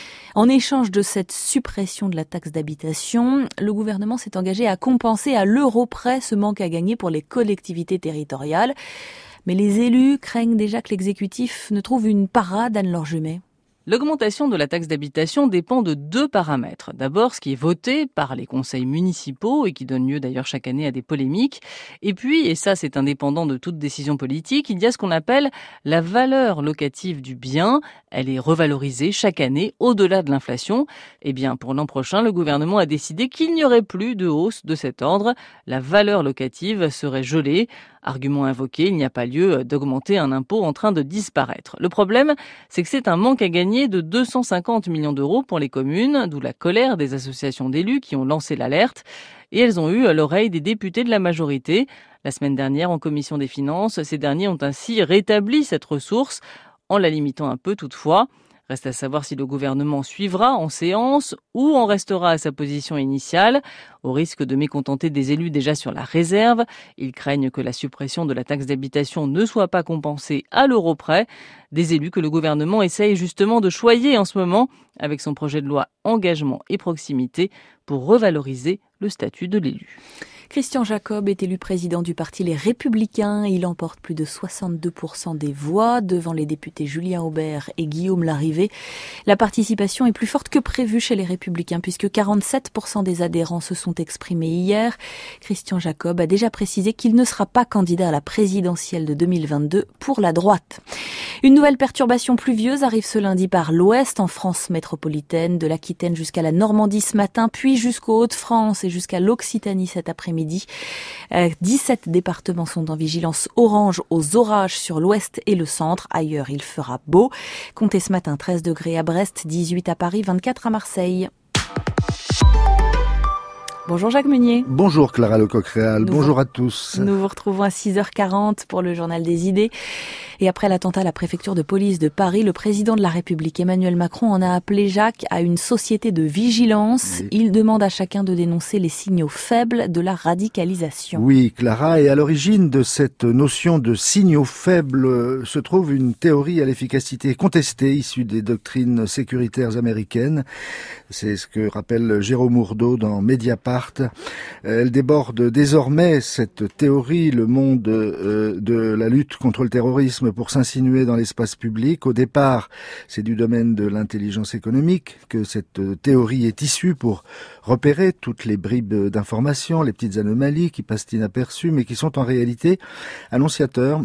En échange de cette suppression de la taxe d'habitation, le gouvernement s'est engagé à compenser à l'euro près ce manque à gagner pour les collectivités territoriales. Mais les élus craignent déjà que l'exécutif ne trouve une parade, Anne-Laure Jumet. L'augmentation de la taxe d'habitation dépend de 2 paramètres. D'abord, ce qui est voté par les conseils municipaux et qui donne lieu d'ailleurs chaque année à des polémiques. Et puis, et ça c'est indépendant de toute décision politique, il y a ce qu'on appelle la valeur locative du bien. Elle est revalorisée chaque année au-delà de l'inflation. Eh bien, pour l'an prochain, le gouvernement a décidé qu'il n'y aurait plus de hausse de cet ordre. La valeur locative serait gelée. Argument invoqué, il n'y a pas lieu d'augmenter un impôt en train de disparaître. Le problème, c'est que c'est un manque à gagner de 250 millions d'euros pour les communes, d'où la colère des associations d'élus qui ont lancé l'alerte. Et elles ont eu l'oreille des députés de la majorité. La semaine dernière, en commission des finances, ces derniers ont ainsi rétabli cette ressource, en la limitant un peu toutefois. Reste à savoir si le gouvernement suivra en séance ou en restera à sa position initiale. Au risque de mécontenter des élus déjà sur la réserve, ils craignent que la suppression de la taxe d'habitation ne soit pas compensée à l'euro près. Des élus que le gouvernement essaye justement de choyer en ce moment avec son projet de loi engagement et proximité pour revaloriser le statut de l'élu. Christian Jacob est élu président du parti Les Républicains. Il emporte plus de 62% des voix devant les députés Julien Aubert et Guillaume Larrivé. La participation est plus forte que prévu chez les Républicains puisque 47% des adhérents se sont exprimés hier. Christian Jacob a déjà précisé qu'il ne sera pas candidat à la présidentielle de 2022 pour la droite. Une nouvelle perturbation pluvieuse arrive ce lundi par l'ouest en France métropolitaine, de l'Aquitaine jusqu'à la Normandie ce matin, puis jusqu'aux Hauts-de-France et jusqu'à l'Occitanie cet après-midi. 17 départements sont en vigilance orange aux orages sur l'ouest et le centre. Ailleurs, il fera beau. Comptez ce matin 13 degrés à Brest, 18 à Paris, 24 à Marseille. Bonjour Jacques Meunier. Bonjour Clara Lecoq-Réal, bonjour à tous. Nous vous retrouvons à 6h40 pour le Journal des idées. Et après l'attentat à la préfecture de police de Paris, le président de la République Emmanuel Macron en a appelé, Jacques, à une société de vigilance. Oui. Il demande à chacun de dénoncer les signaux faibles de la radicalisation. Oui Clara, et à l'origine de cette notion de signaux faibles se trouve une théorie à l'efficacité contestée issue des doctrines sécuritaires américaines. C'est ce que rappelle Jérôme Ourdeau dans Mediapart. Elle déborde désormais, cette théorie, le monde de la lutte contre le terrorisme pour s'insinuer dans l'espace public. Au départ, c'est du domaine de l'intelligence économique que cette théorie est issue pour repérer toutes les bribes d'informations, les petites anomalies qui passent inaperçues, mais qui sont en réalité annonciateurs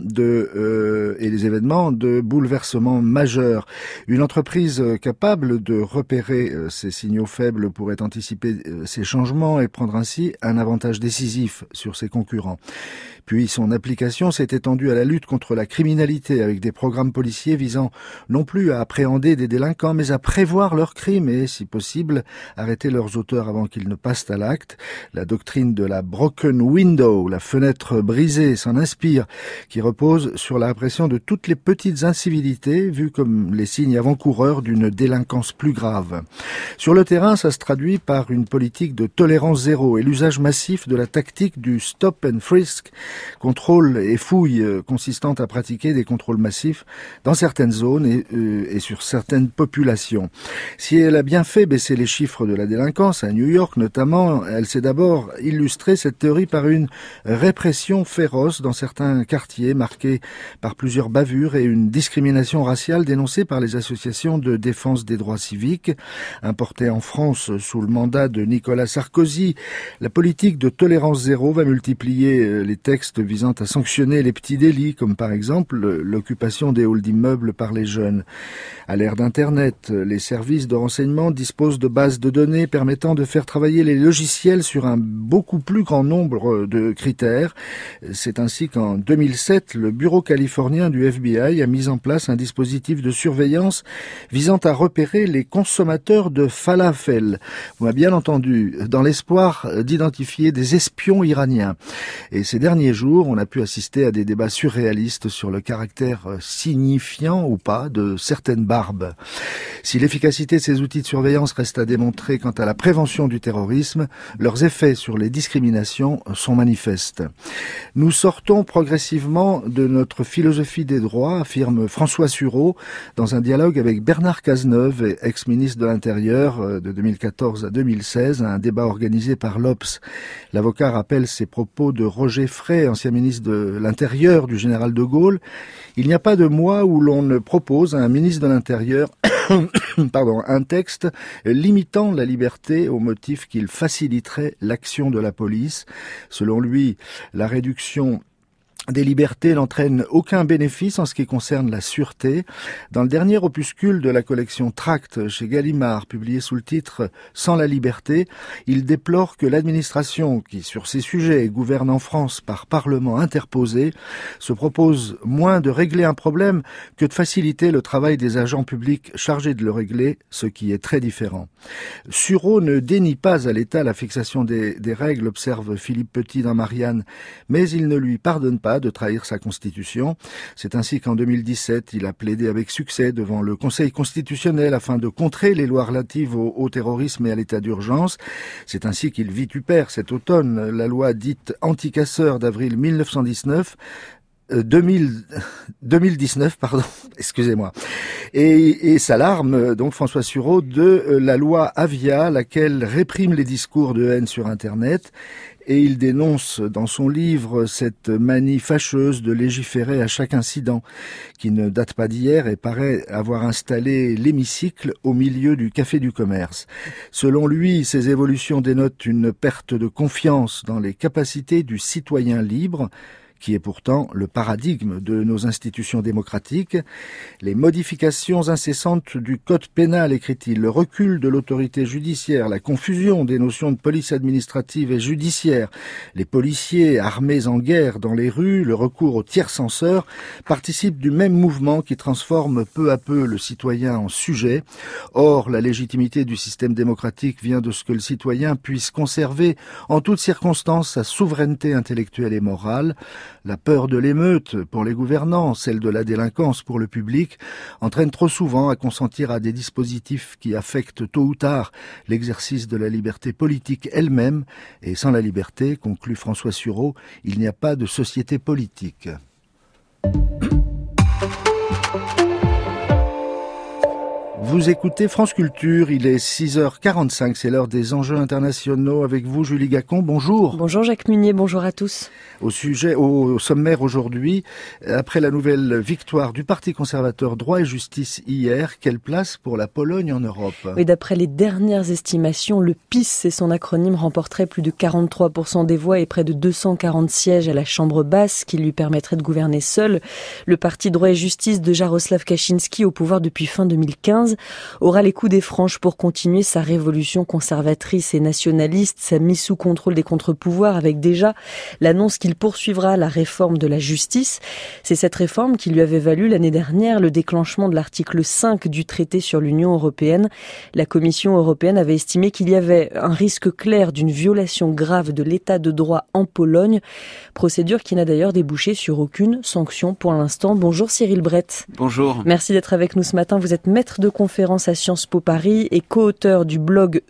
et les événements de bouleversements majeurs. Une entreprise capable de repérer ces signaux faibles pourrait anticiper ces changements et prendre ainsi un avantage décisif sur ses concurrents. Puis son application s'est étendue à la lutte contre la criminalité avec des programmes policiers visant non plus à appréhender des délinquants mais à prévoir leurs crimes et, si possible, arrêter leurs auteurs avant qu'ils ne passent à l'acte. La doctrine de la broken window, la fenêtre brisée, s'en inspire, qui repose sur la répression de toutes les petites incivilités vues comme les signes avant-coureurs d'une délinquance plus grave. Sur le terrain, ça se traduit par une politique de tolérance zéro et l'usage massif de la tactique du stop and frisk, contrôle et fouille consistant à pratiquer des contrôles massifs dans certaines zones et sur certaines populations. Si elle a bien fait baisser les chiffres de la délinquance, à New York notamment, elle s'est d'abord illustrée cette théorie par une répression féroce dans certains quartiers marqués par plusieurs bavures et une discrimination raciale dénoncée par les associations de défense des droits civiques. Importée en France sous le mandat de Nicolas Sarkozy, la politique de tolérance zéro va multiplier les textes visant à sanctionner les petits délits, comme par exemple l'occupation des halls d'immeubles par les jeunes. À l'ère d'Internet, les services de renseignement disposent de bases de données permettant de faire travailler les logiciels sur un beaucoup plus grand nombre de critères. C'est ainsi qu'en 2007, le bureau californien du FBI a mis en place un dispositif de surveillance visant à repérer les consommateurs de falafel. Vous m'avez bien entendu, dans l'espoir d'identifier des espions iraniens. Et ces derniers jours, on a pu assister à des débats surréalistes sur le caractère signifiant ou pas de certaines barbes. Si l'efficacité de ces outils de surveillance reste à démontrer quant à la prévention du terrorisme, leurs effets sur les discriminations sont manifestes. Nous sortons progressivement de notre philosophie des droits, affirme François Sureau, dans un dialogue avec Bernard Cazeneuve, ex-ministre de l'Intérieur de 2014 à 2016, à un débat organisé par l'Obs. L'avocat rappelle ses propos de Roger Frey, ancien ministre de l'Intérieur du général de Gaulle. Il n'y a pas de mois où l'on ne propose à un ministre de l'Intérieur un texte limitant la liberté au motif qu'il faciliterait l'action de la police. Selon lui, la réduction des libertés n'entraînent aucun bénéfice en ce qui concerne la sûreté. Dans le dernier opuscule de la collection Tract chez Gallimard, publié sous le titre « Sans la liberté », il déplore que l'administration, qui sur ces sujets gouverne en France par parlement interposé, se propose moins de régler un problème que de faciliter le travail des agents publics chargés de le régler, ce qui est très différent. Sureau ne dénie pas à l'État la fixation des règles, observe Philippe Petit dans Marianne, mais il ne lui pardonne pas de trahir sa constitution. C'est ainsi qu'en 2017, il a plaidé avec succès devant le Conseil constitutionnel afin de contrer les lois relatives au terrorisme et à l'état d'urgence. C'est ainsi qu'il vitupère cet automne la loi dite anti-casseurs d'avril 1919, 2019, pardon, excusez-moi. Et s'alarme, donc, François Sureau, de la loi Avia, laquelle réprime les discours de haine sur Internet. Et il dénonce dans son livre cette manie fâcheuse de légiférer à chaque incident, qui ne date pas d'hier et paraît avoir installé l'hémicycle au milieu du café du commerce. Selon lui, ces évolutions dénotent une perte de confiance dans les capacités du citoyen libre, qui est pourtant le paradigme de nos institutions démocratiques. Les modifications incessantes du code pénal, écrit-il, le recul de l'autorité judiciaire, la confusion des notions de police administrative et judiciaire, les policiers armés en guerre dans les rues, le recours aux tiers censeurs, participent du même mouvement qui transforme peu à peu le citoyen en sujet. Or, la légitimité du système démocratique vient de ce que le citoyen puisse conserver en toutes circonstances sa souveraineté intellectuelle et morale. La peur de l'émeute pour les gouvernants, celle de la délinquance pour le public, entraîne trop souvent à consentir à des dispositifs qui affectent tôt ou tard l'exercice de la liberté politique elle-même. Et sans la liberté, conclut François Sureau, il n'y a pas de société politique. Vous écoutez France Culture, il est 6h45, c'est l'heure des enjeux internationaux. Avec vous, Julie Gacon, bonjour. Bonjour Jacques Munier, bonjour à tous. Au sommaire aujourd'hui, après la nouvelle victoire du Parti conservateur Droit et Justice hier, quelle place pour la Pologne en Europe ? Oui, d'après les dernières estimations, le PiS, c'est son acronyme, remporterait plus de 43% des voix et près de 240 sièges à la Chambre basse, qui lui permettrait de gouverner seul. Le Parti Droit et Justice de Jarosław Kaczyński, au pouvoir depuis fin 2015, aura les coups des franches pour continuer sa révolution conservatrice et nationaliste, sa mise sous contrôle des contre-pouvoirs, avec déjà l'annonce qu'il poursuivra la réforme de la justice. C'est cette réforme qui lui avait valu l'année dernière le déclenchement de l'article 5 du traité sur l'Union européenne. La Commission européenne avait estimé qu'il y avait un risque clair d'une violation grave de l'état de droit en Pologne, procédure qui n'a d'ailleurs débouché sur aucune sanction pour l'instant. Bonjour Cyril Brett. Bonjour. Merci d'être avec nous ce matin. Vous êtes maître de conférence à Sciences Po Paris et co-auteur du blog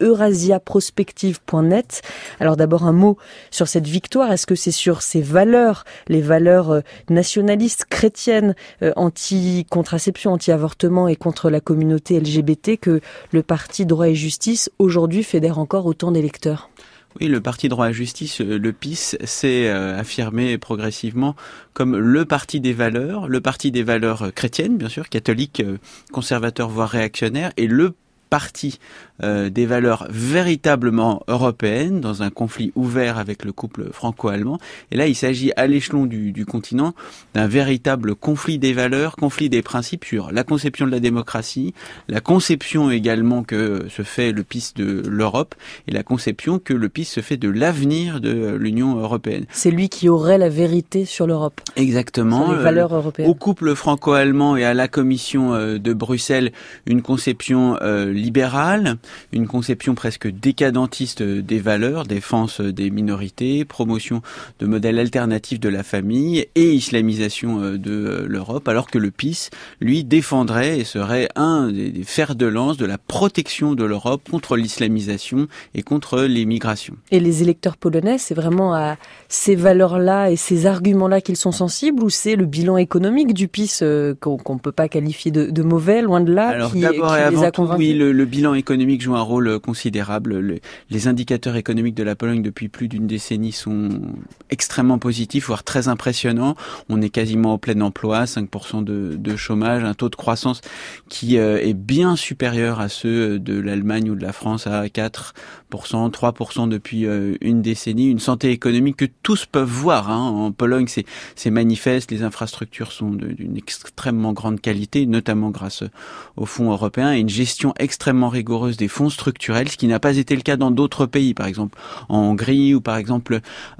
eurasiaprospective.net. Alors d'abord un mot sur cette victoire. Est-ce que c'est sur ces valeurs, les valeurs nationalistes, chrétiennes, anti-contraception, anti-avortement et contre la communauté LGBT que le Parti Droit et Justice aujourd'hui fédère encore autant d'électeurs ? Oui, le Parti Droit et Justice, le PiS, s'est affirmé progressivement comme le parti des valeurs chrétiennes, bien sûr, catholiques, conservateurs, voire réactionnaires, et le parti des valeurs véritablement européennes dans un conflit ouvert avec le couple franco-allemand. Et là, il s'agit à l'échelon du continent d'un véritable conflit des valeurs, conflit des principes sur la conception de la démocratie, la conception également que se fait le PiS de l'Europe et la conception que le PiS se fait de l'avenir de l'Union européenne. C'est lui qui aurait la vérité sur l'Europe. Exactement. Sur les valeurs européennes. Au couple franco-allemand et à la Commission de Bruxelles, une conception libérale, une conception presque décadentiste des valeurs, défense des minorités, promotion de modèles alternatifs de la famille et islamisation de l'Europe, alors que le PiS, lui, défendrait et serait un des fers de lance de la protection de l'Europe contre l'islamisation et contre les migrations. Et les électeurs polonais, c'est vraiment à ces valeurs-là et ces arguments-là qu'ils sont sensibles, ou c'est le bilan économique du PiS qu'on ne peut pas qualifier de mauvais, loin de là, alors, qui d'abord et les avant a tout, convaincus? oui, le bilan économique joue un rôle considérable. Les indicateurs économiques de la Pologne depuis plus d'une décennie sont extrêmement positifs, voire très impressionnants. On est quasiment au plein emploi, 5% de chômage, un taux de croissance qui est bien supérieur à ceux de l'Allemagne ou de la France à 4%, 3% depuis une décennie. Une santé économique que tous peuvent voir. En Pologne, c'est manifeste. Les infrastructures sont d'une extrêmement grande qualité, notamment grâce aux fonds européens, et une gestion extrêmement rigoureuse des fonds structurels, ce qui n'a pas été le cas dans d'autres pays, par exemple en Hongrie ou par exemple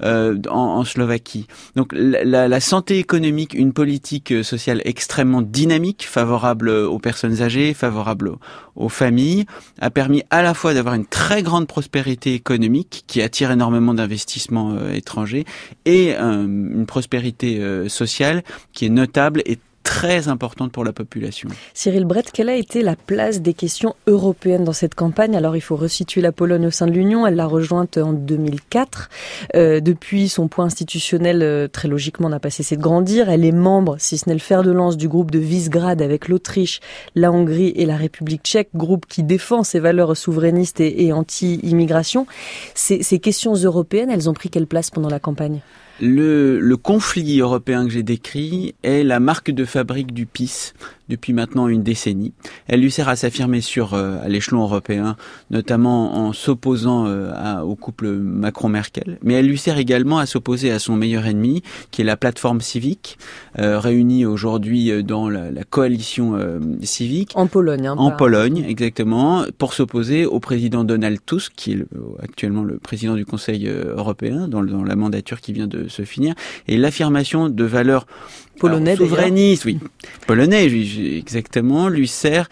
en Slovaquie. Donc la santé économique, une politique sociale extrêmement dynamique, favorable aux personnes âgées, favorable aux familles, a permis à la fois d'avoir une très grande prospérité économique qui attire énormément d'investissements étrangers et une prospérité sociale qui est notable et très importante pour la population. Cyril Brett, quelle a été la place des questions européennes dans cette campagne ? Alors, il faut resituer la Pologne au sein de l'Union. Elle l'a rejointe en 2004. Depuis, son poids institutionnel, très logiquement, n'a pas cessé de grandir. Elle est membre, si ce n'est le fer de lance, du groupe de Visegrad avec l'Autriche, la Hongrie et la République tchèque, groupe qui défend ses valeurs souverainistes et anti-immigration. Ces questions européennes, elles ont pris quelle place pendant la campagne ? Le conflit européen que j'ai décrit est la marque de fabrique du PiS depuis maintenant une décennie. Elle lui sert à s'affirmer à l'échelon européen, notamment en s'opposant au couple Macron-Merkel, mais elle lui sert également à s'opposer à son meilleur ennemi, qui est la plateforme civique, réunie aujourd'hui dans la coalition civique. En Pologne. En Pologne, exactement, pour s'opposer au président Donald Tusk, qui est actuellement le président du Conseil européen, dans la mandature qui vient de se finir, et l'affirmation de valeurs polonais, souverainistes, oui, polonais, exactement, lui sert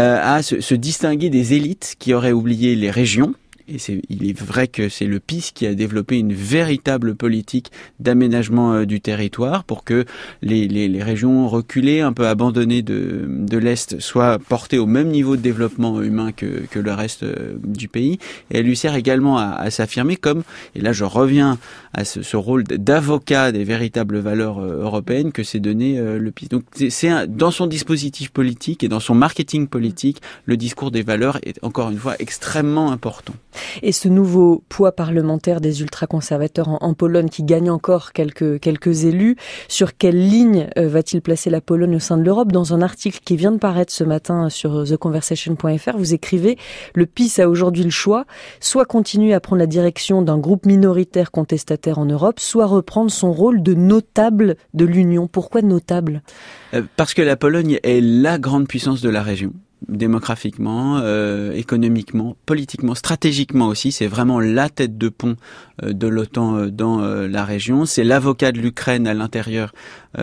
à se distinguer des élites qui auraient oublié les régions. Et il est vrai que c'est le PiS qui a développé une véritable politique d'aménagement du territoire pour que les régions reculées, un peu abandonnées de l'Est, soient portées au même niveau de développement humain que le reste du pays. Et elle lui sert également à s'affirmer comme, et là je reviens à ce rôle d'avocat des véritables valeurs européennes que s'est donné le PiS. Donc c'est dans son dispositif politique et dans son marketing politique, le discours des valeurs est encore une fois extrêmement important. Et ce nouveau poids parlementaire des ultra-conservateurs en Pologne qui gagne encore quelques élus, sur quelle ligne va-t-il placer la Pologne au sein de l'Europe ? Dans un article qui vient de paraître ce matin sur theconversation.fr, vous écrivez « Le PiS a aujourd'hui le choix, soit continuer à prendre la direction d'un groupe minoritaire contestataire en Europe, soit reprendre son rôle de notable de l'Union ». Pourquoi notable ? Parce que la Pologne est la grande puissance de la région. Démographiquement, économiquement, politiquement, stratégiquement aussi, c'est vraiment la tête de pont de l'OTAN dans la région. C'est l'avocat de l'Ukraine à l'intérieur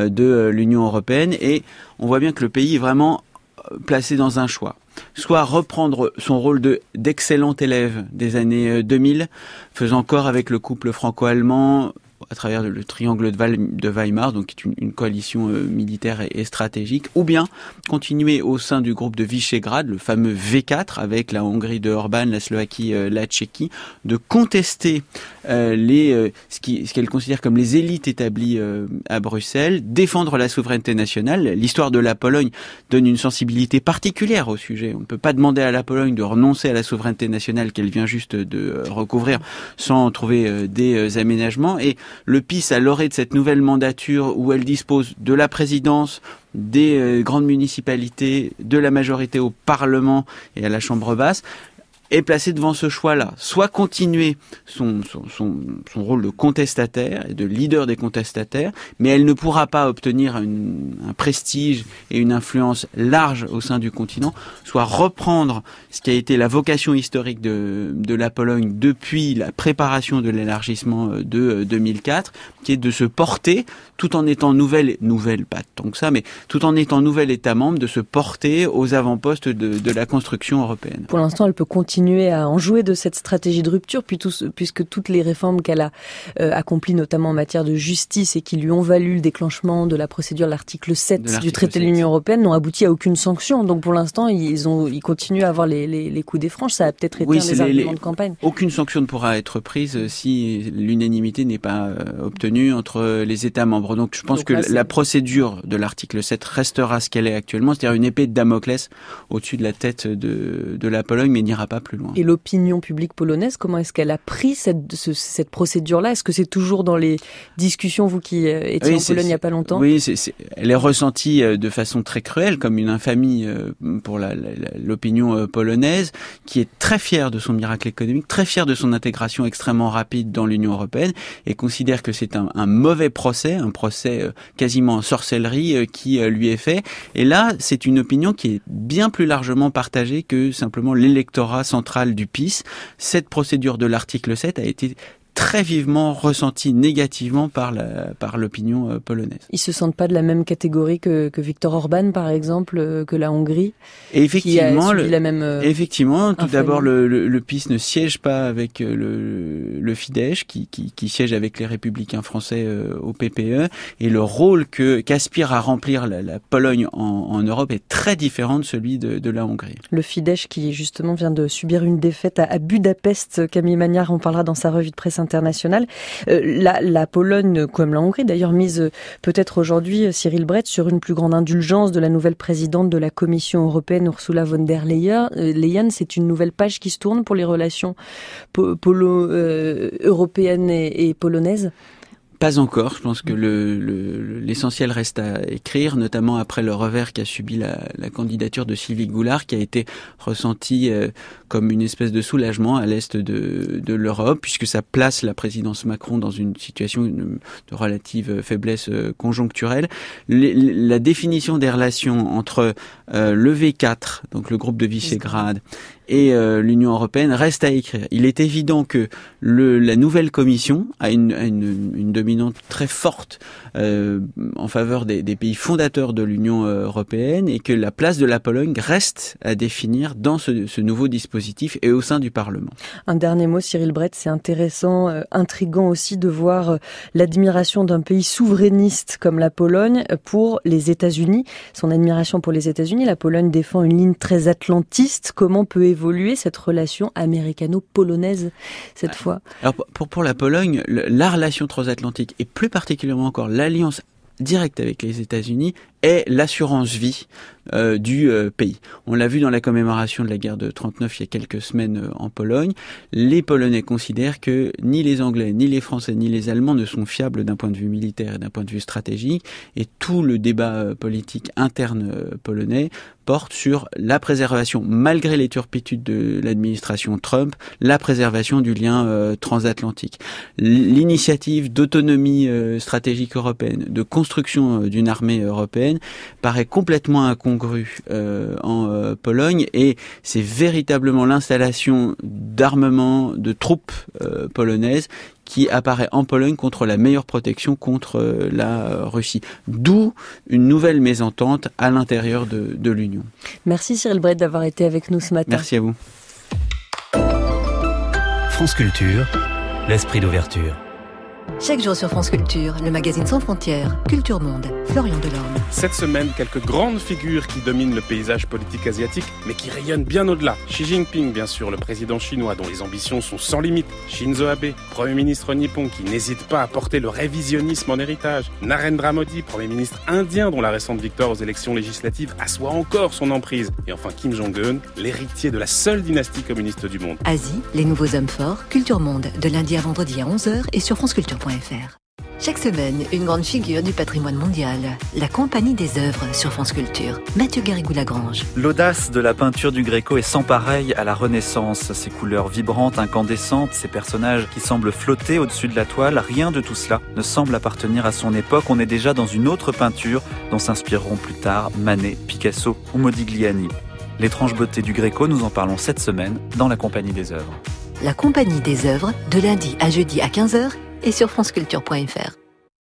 de l'Union européenne et on voit bien que le pays est vraiment placé dans un choix. Soit reprendre son rôle d'excellent élève des années 2000, faisant corps avec le couple franco-allemand, à travers le triangle de Weimar, donc qui est une coalition militaire et stratégique, ou bien continuer au sein du groupe de Visegrad, le fameux V4, avec la Hongrie de Orban, la Slovaquie, la Tchéquie, de contester ce qu'elle considère comme les élites établies à Bruxelles, défendre la souveraineté nationale. L'histoire de la Pologne donne une sensibilité particulière au sujet. On ne peut pas demander à la Pologne de renoncer à la souveraineté nationale qu'elle vient juste de recouvrir sans trouver des aménagements. Et le PiS, à l'orée de cette nouvelle mandature où elle dispose de la présidence, des grandes municipalités, de la majorité au Parlement et à la Chambre basse, est placé devant ce choix-là. Soit continuer son rôle de contestataire et de leader des contestataires, mais elle ne pourra pas obtenir un prestige et une influence large au sein du continent, soit reprendre ce qui a été la vocation historique de la Pologne depuis la préparation de l'élargissement de 2004, qui est de se porter, tout en étant nouvelle, pas tant que ça, mais tout en étant nouvel État membre, de se porter aux avant-postes de la construction européenne. Pour l'instant, elle peut continuer à en jouer de cette stratégie de rupture, puisque toutes les réformes qu'elle a accomplies, notamment en matière de justice, et qui lui ont valu le déclenchement de la procédure de l'article 7 du traité de l'Union européenne, n'ont abouti à aucune sanction. Donc pour l'instant, ils continuent à avoir les coups des franges. Ça a peut-être été un des arguments de campagne. Aucune sanction ne pourra être prise si l'unanimité n'est pas obtenue entre les États membres. Donc je pense que la procédure de l'article 7 restera ce qu'elle est actuellement, c'est-à-dire une épée de Damoclès au-dessus de la tête de la Pologne, mais n'ira pas plus loin. Et l'opinion publique polonaise, comment est-ce qu'elle a pris cette procédure-là ? Est-ce que c'est toujours dans les discussions, vous qui étiez en Pologne il n'y a pas longtemps ? Oui, elle est ressentie de façon très cruelle, comme une infamie pour l'opinion polonaise, qui est très fière de son miracle économique, très fière de son intégration extrêmement rapide dans l'Union européenne, et considère que c'est un mauvais procès, un procès quasiment en sorcellerie qui lui est fait. Et là, c'est une opinion qui est bien plus largement partagée que simplement l'électorat central du PiS. Cette procédure de l'article 7 a été très vivement ressentie négativement par l'opinion polonaise. Ils se sentent pas de la même catégorie que Viktor Orban, par exemple, que la Hongrie. Et effectivement, qui a subi la même effectivement, tout d'abord, le PiS ne siège pas avec le Fidesz, qui siège avec les Républicains français au PPE, et le rôle qu'aspire à remplir la Pologne en Europe est très différent de celui de la Hongrie. Le Fidesz qui justement vient de subir une défaite à Budapest. Camille Magnard en parlera dans sa revue de presse internationale. La Pologne, comme la Hongrie d'ailleurs, mise peut-être aujourd'hui, Cyril Brett, sur une plus grande indulgence de la nouvelle présidente de la Commission européenne, Ursula von der Leyen. C'est une nouvelle page qui se tourne pour les relations européennes et polonaises. Pas encore. Je pense que l'essentiel reste à écrire, notamment après le revers qu'a subi la candidature de Sylvie Goulard, qui a été ressentie comme une espèce de soulagement à l'est de l'Europe, puisque ça place la présidence Macron dans une situation de relative faiblesse conjoncturelle. La définition des relations entre le V4, donc le groupe de Visegrad, et l'Union européenne reste à écrire. Il est évident que la nouvelle Commission a une dominante très forte en faveur des pays fondateurs de l'Union européenne, et que la place de la Pologne reste à définir dans ce nouveau dispositif et au sein du Parlement. Un dernier mot, Cyril Brett, c'est intéressant, intriguant aussi de voir l'admiration d'un pays souverainiste comme la Pologne pour les États-Unis. Son admiration pour les États-Unis, la Pologne défend une ligne très atlantiste. Comment peut évoluer cette relation américano-polonaise cette fois? Alors pour la Pologne, la relation transatlantique et plus particulièrement encore l'alliance directe avec les États-Unis est l'assurance vie du pays. On l'a vu dans la commémoration de la guerre de 39 il y a quelques semaines en Pologne. Les Polonais considèrent que ni les Anglais, ni les Français, ni les Allemands ne sont fiables d'un point de vue militaire et d'un point de vue stratégique, et tout le débat politique interne polonais porte sur la préservation, malgré les turpitudes de l'administration Trump, la préservation du lien transatlantique. L'initiative d'autonomie stratégique européenne, de construction d'une armée européenne, paraît complètement incongrue en Pologne, et c'est véritablement l'installation d'armements, de troupes polonaises qui apparaît en Pologne contre la meilleure protection contre la Russie. D'où une nouvelle mésentente à l'intérieur de l'Union. Merci Cyril Brett d'avoir été avec nous ce matin. Merci à vous. France Culture, l'esprit d'ouverture. Chaque jour sur France Culture, le magazine Sans Frontières, Culture Monde, Florian Delorme. Cette semaine, quelques grandes figures qui dominent le paysage politique asiatique, mais qui rayonnent bien au-delà. Xi Jinping, bien sûr, le président chinois dont les ambitions sont sans limite. Shinzo Abe, Premier ministre nippon qui n'hésite pas à porter le révisionnisme en héritage. Narendra Modi, Premier ministre indien dont la récente victoire aux élections législatives assoit encore son emprise. Et enfin Kim Jong-un, l'héritier de la seule dynastie communiste du monde. Asie, les nouveaux hommes forts, Culture Monde, de lundi à vendredi à 11h et sur franceculture.fr. Chaque semaine, une grande figure du patrimoine mondial, la Compagnie des œuvres sur France Culture. Mathieu Garrigou-Lagrange. L'audace de la peinture du Gréco est sans pareil à la Renaissance. Ses couleurs vibrantes, incandescentes, ses personnages qui semblent flotter au-dessus de la toile, rien de tout cela ne semble appartenir à son époque. On est déjà dans une autre peinture dont s'inspireront plus tard Manet, Picasso ou Modigliani. L'étrange beauté du Gréco, nous en parlons cette semaine dans la Compagnie des œuvres. La Compagnie des œuvres, de lundi à jeudi à 15h et sur franceculture.fr.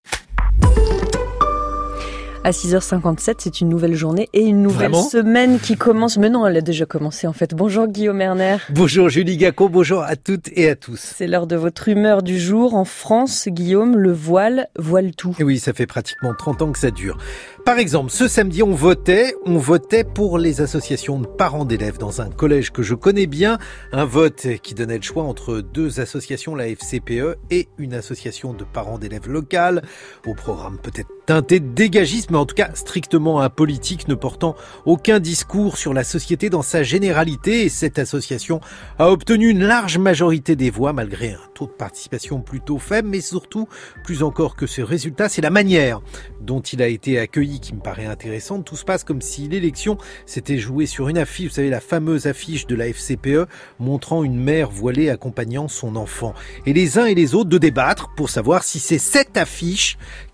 À 6h57, c'est une nouvelle journée et une nouvelle semaine qui commence. Mais non, elle a déjà commencé en fait. Bonjour Guillaume Erner. Bonjour Julie Gacon, bonjour à toutes et à tous. C'est l'heure de votre humeur du jour. En France, Guillaume, le voile voile tout. Et oui, ça fait pratiquement 30 ans que ça dure. Par exemple, ce samedi, on votait pour les associations de parents d'élèves dans un collège que je connais bien. Un vote qui donnait le choix entre deux associations, la FCPE et une association de parents d'élèves locale. Au programme peut-être teinté de dégagisme, mais en tout cas strictement apolitique, ne portant aucun discours sur la société dans sa généralité. Et cette association a obtenu une large majorité des voix, malgré un taux de participation plutôt faible, mais surtout, plus encore que ce résultat, c'est la manière dont il a été accueilli qui me paraît intéressante. Tout se passe comme si l'élection s'était jouée sur une affiche, vous savez, la fameuse affiche de la FCPE montrant une mère voilée accompagnant son enfant. Et les uns et les autres de débattre pour savoir si c'est cette affiche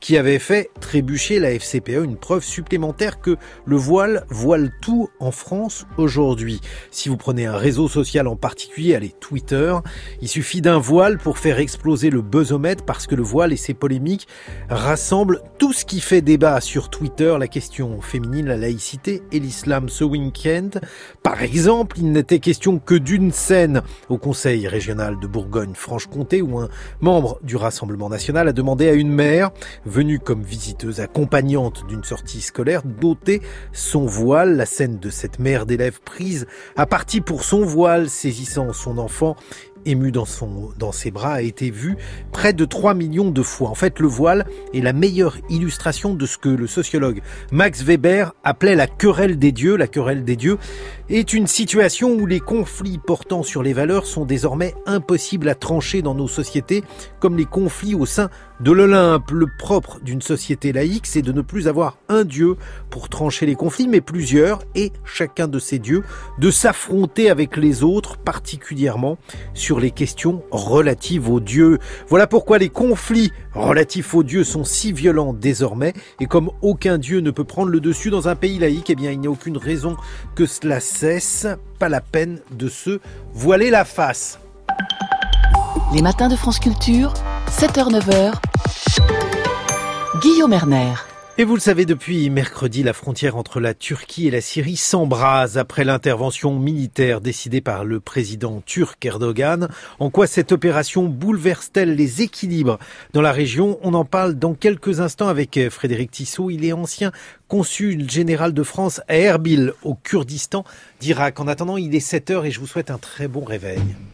qui avait fait trébucher la FCPE, une preuve supplémentaire que le voile voile tout en France aujourd'hui. Si vous prenez un réseau social en particulier, allez, Twitter, il suffit d'un voile pour faire exploser le buzzomètre parce que le voile et ses polémiques rassemblent tout ce qui fait débat sur Twitter, la question féminine, la laïcité et l'islam. Ce week-end, par exemple, il n'était question que d'une scène au Conseil régional de Bourgogne-Franche-Comté où un membre du Rassemblement national a demandé à une mère, venue comme visiteuse accompagnante d'une sortie scolaire, d'ôter son voile. La scène de cette mère d'élève prise à partie pour son voile, saisissant son enfant ému dans ses bras, a été vu près de 3 millions de fois. En fait, le voile est la meilleure illustration de ce que le sociologue Max Weber appelait la querelle des dieux. La querelle des dieux est une situation où les conflits portant sur les valeurs sont désormais impossibles à trancher dans nos sociétés, comme les conflits au sein de l'Olympe. Le propre d'une société laïque, c'est de ne plus avoir un dieu pour trancher les conflits, mais plusieurs, et chacun de ces dieux, de s'affronter avec les autres, particulièrement sur les questions relatives aux dieux. Voilà pourquoi les conflits relatifs aux dieux sont si violents désormais, et comme aucun dieu ne peut prendre le dessus dans un pays laïque, eh bien il n'y a aucune raison que cela cesse. Pas la peine de se voiler la face. Les matins de France Culture, 7h-9h, Guillaume Erner. Et vous le savez, depuis mercredi, la frontière entre la Turquie et la Syrie s'embrase après l'intervention militaire décidée par le président turc Erdogan. En quoi cette opération bouleverse-t-elle les équilibres dans la région? On en parle dans quelques instants avec Frédéric Tissot. Il est ancien consul général de France à Erbil, au Kurdistan d'Irak. En attendant, il est 7h et je vous souhaite un très bon réveil.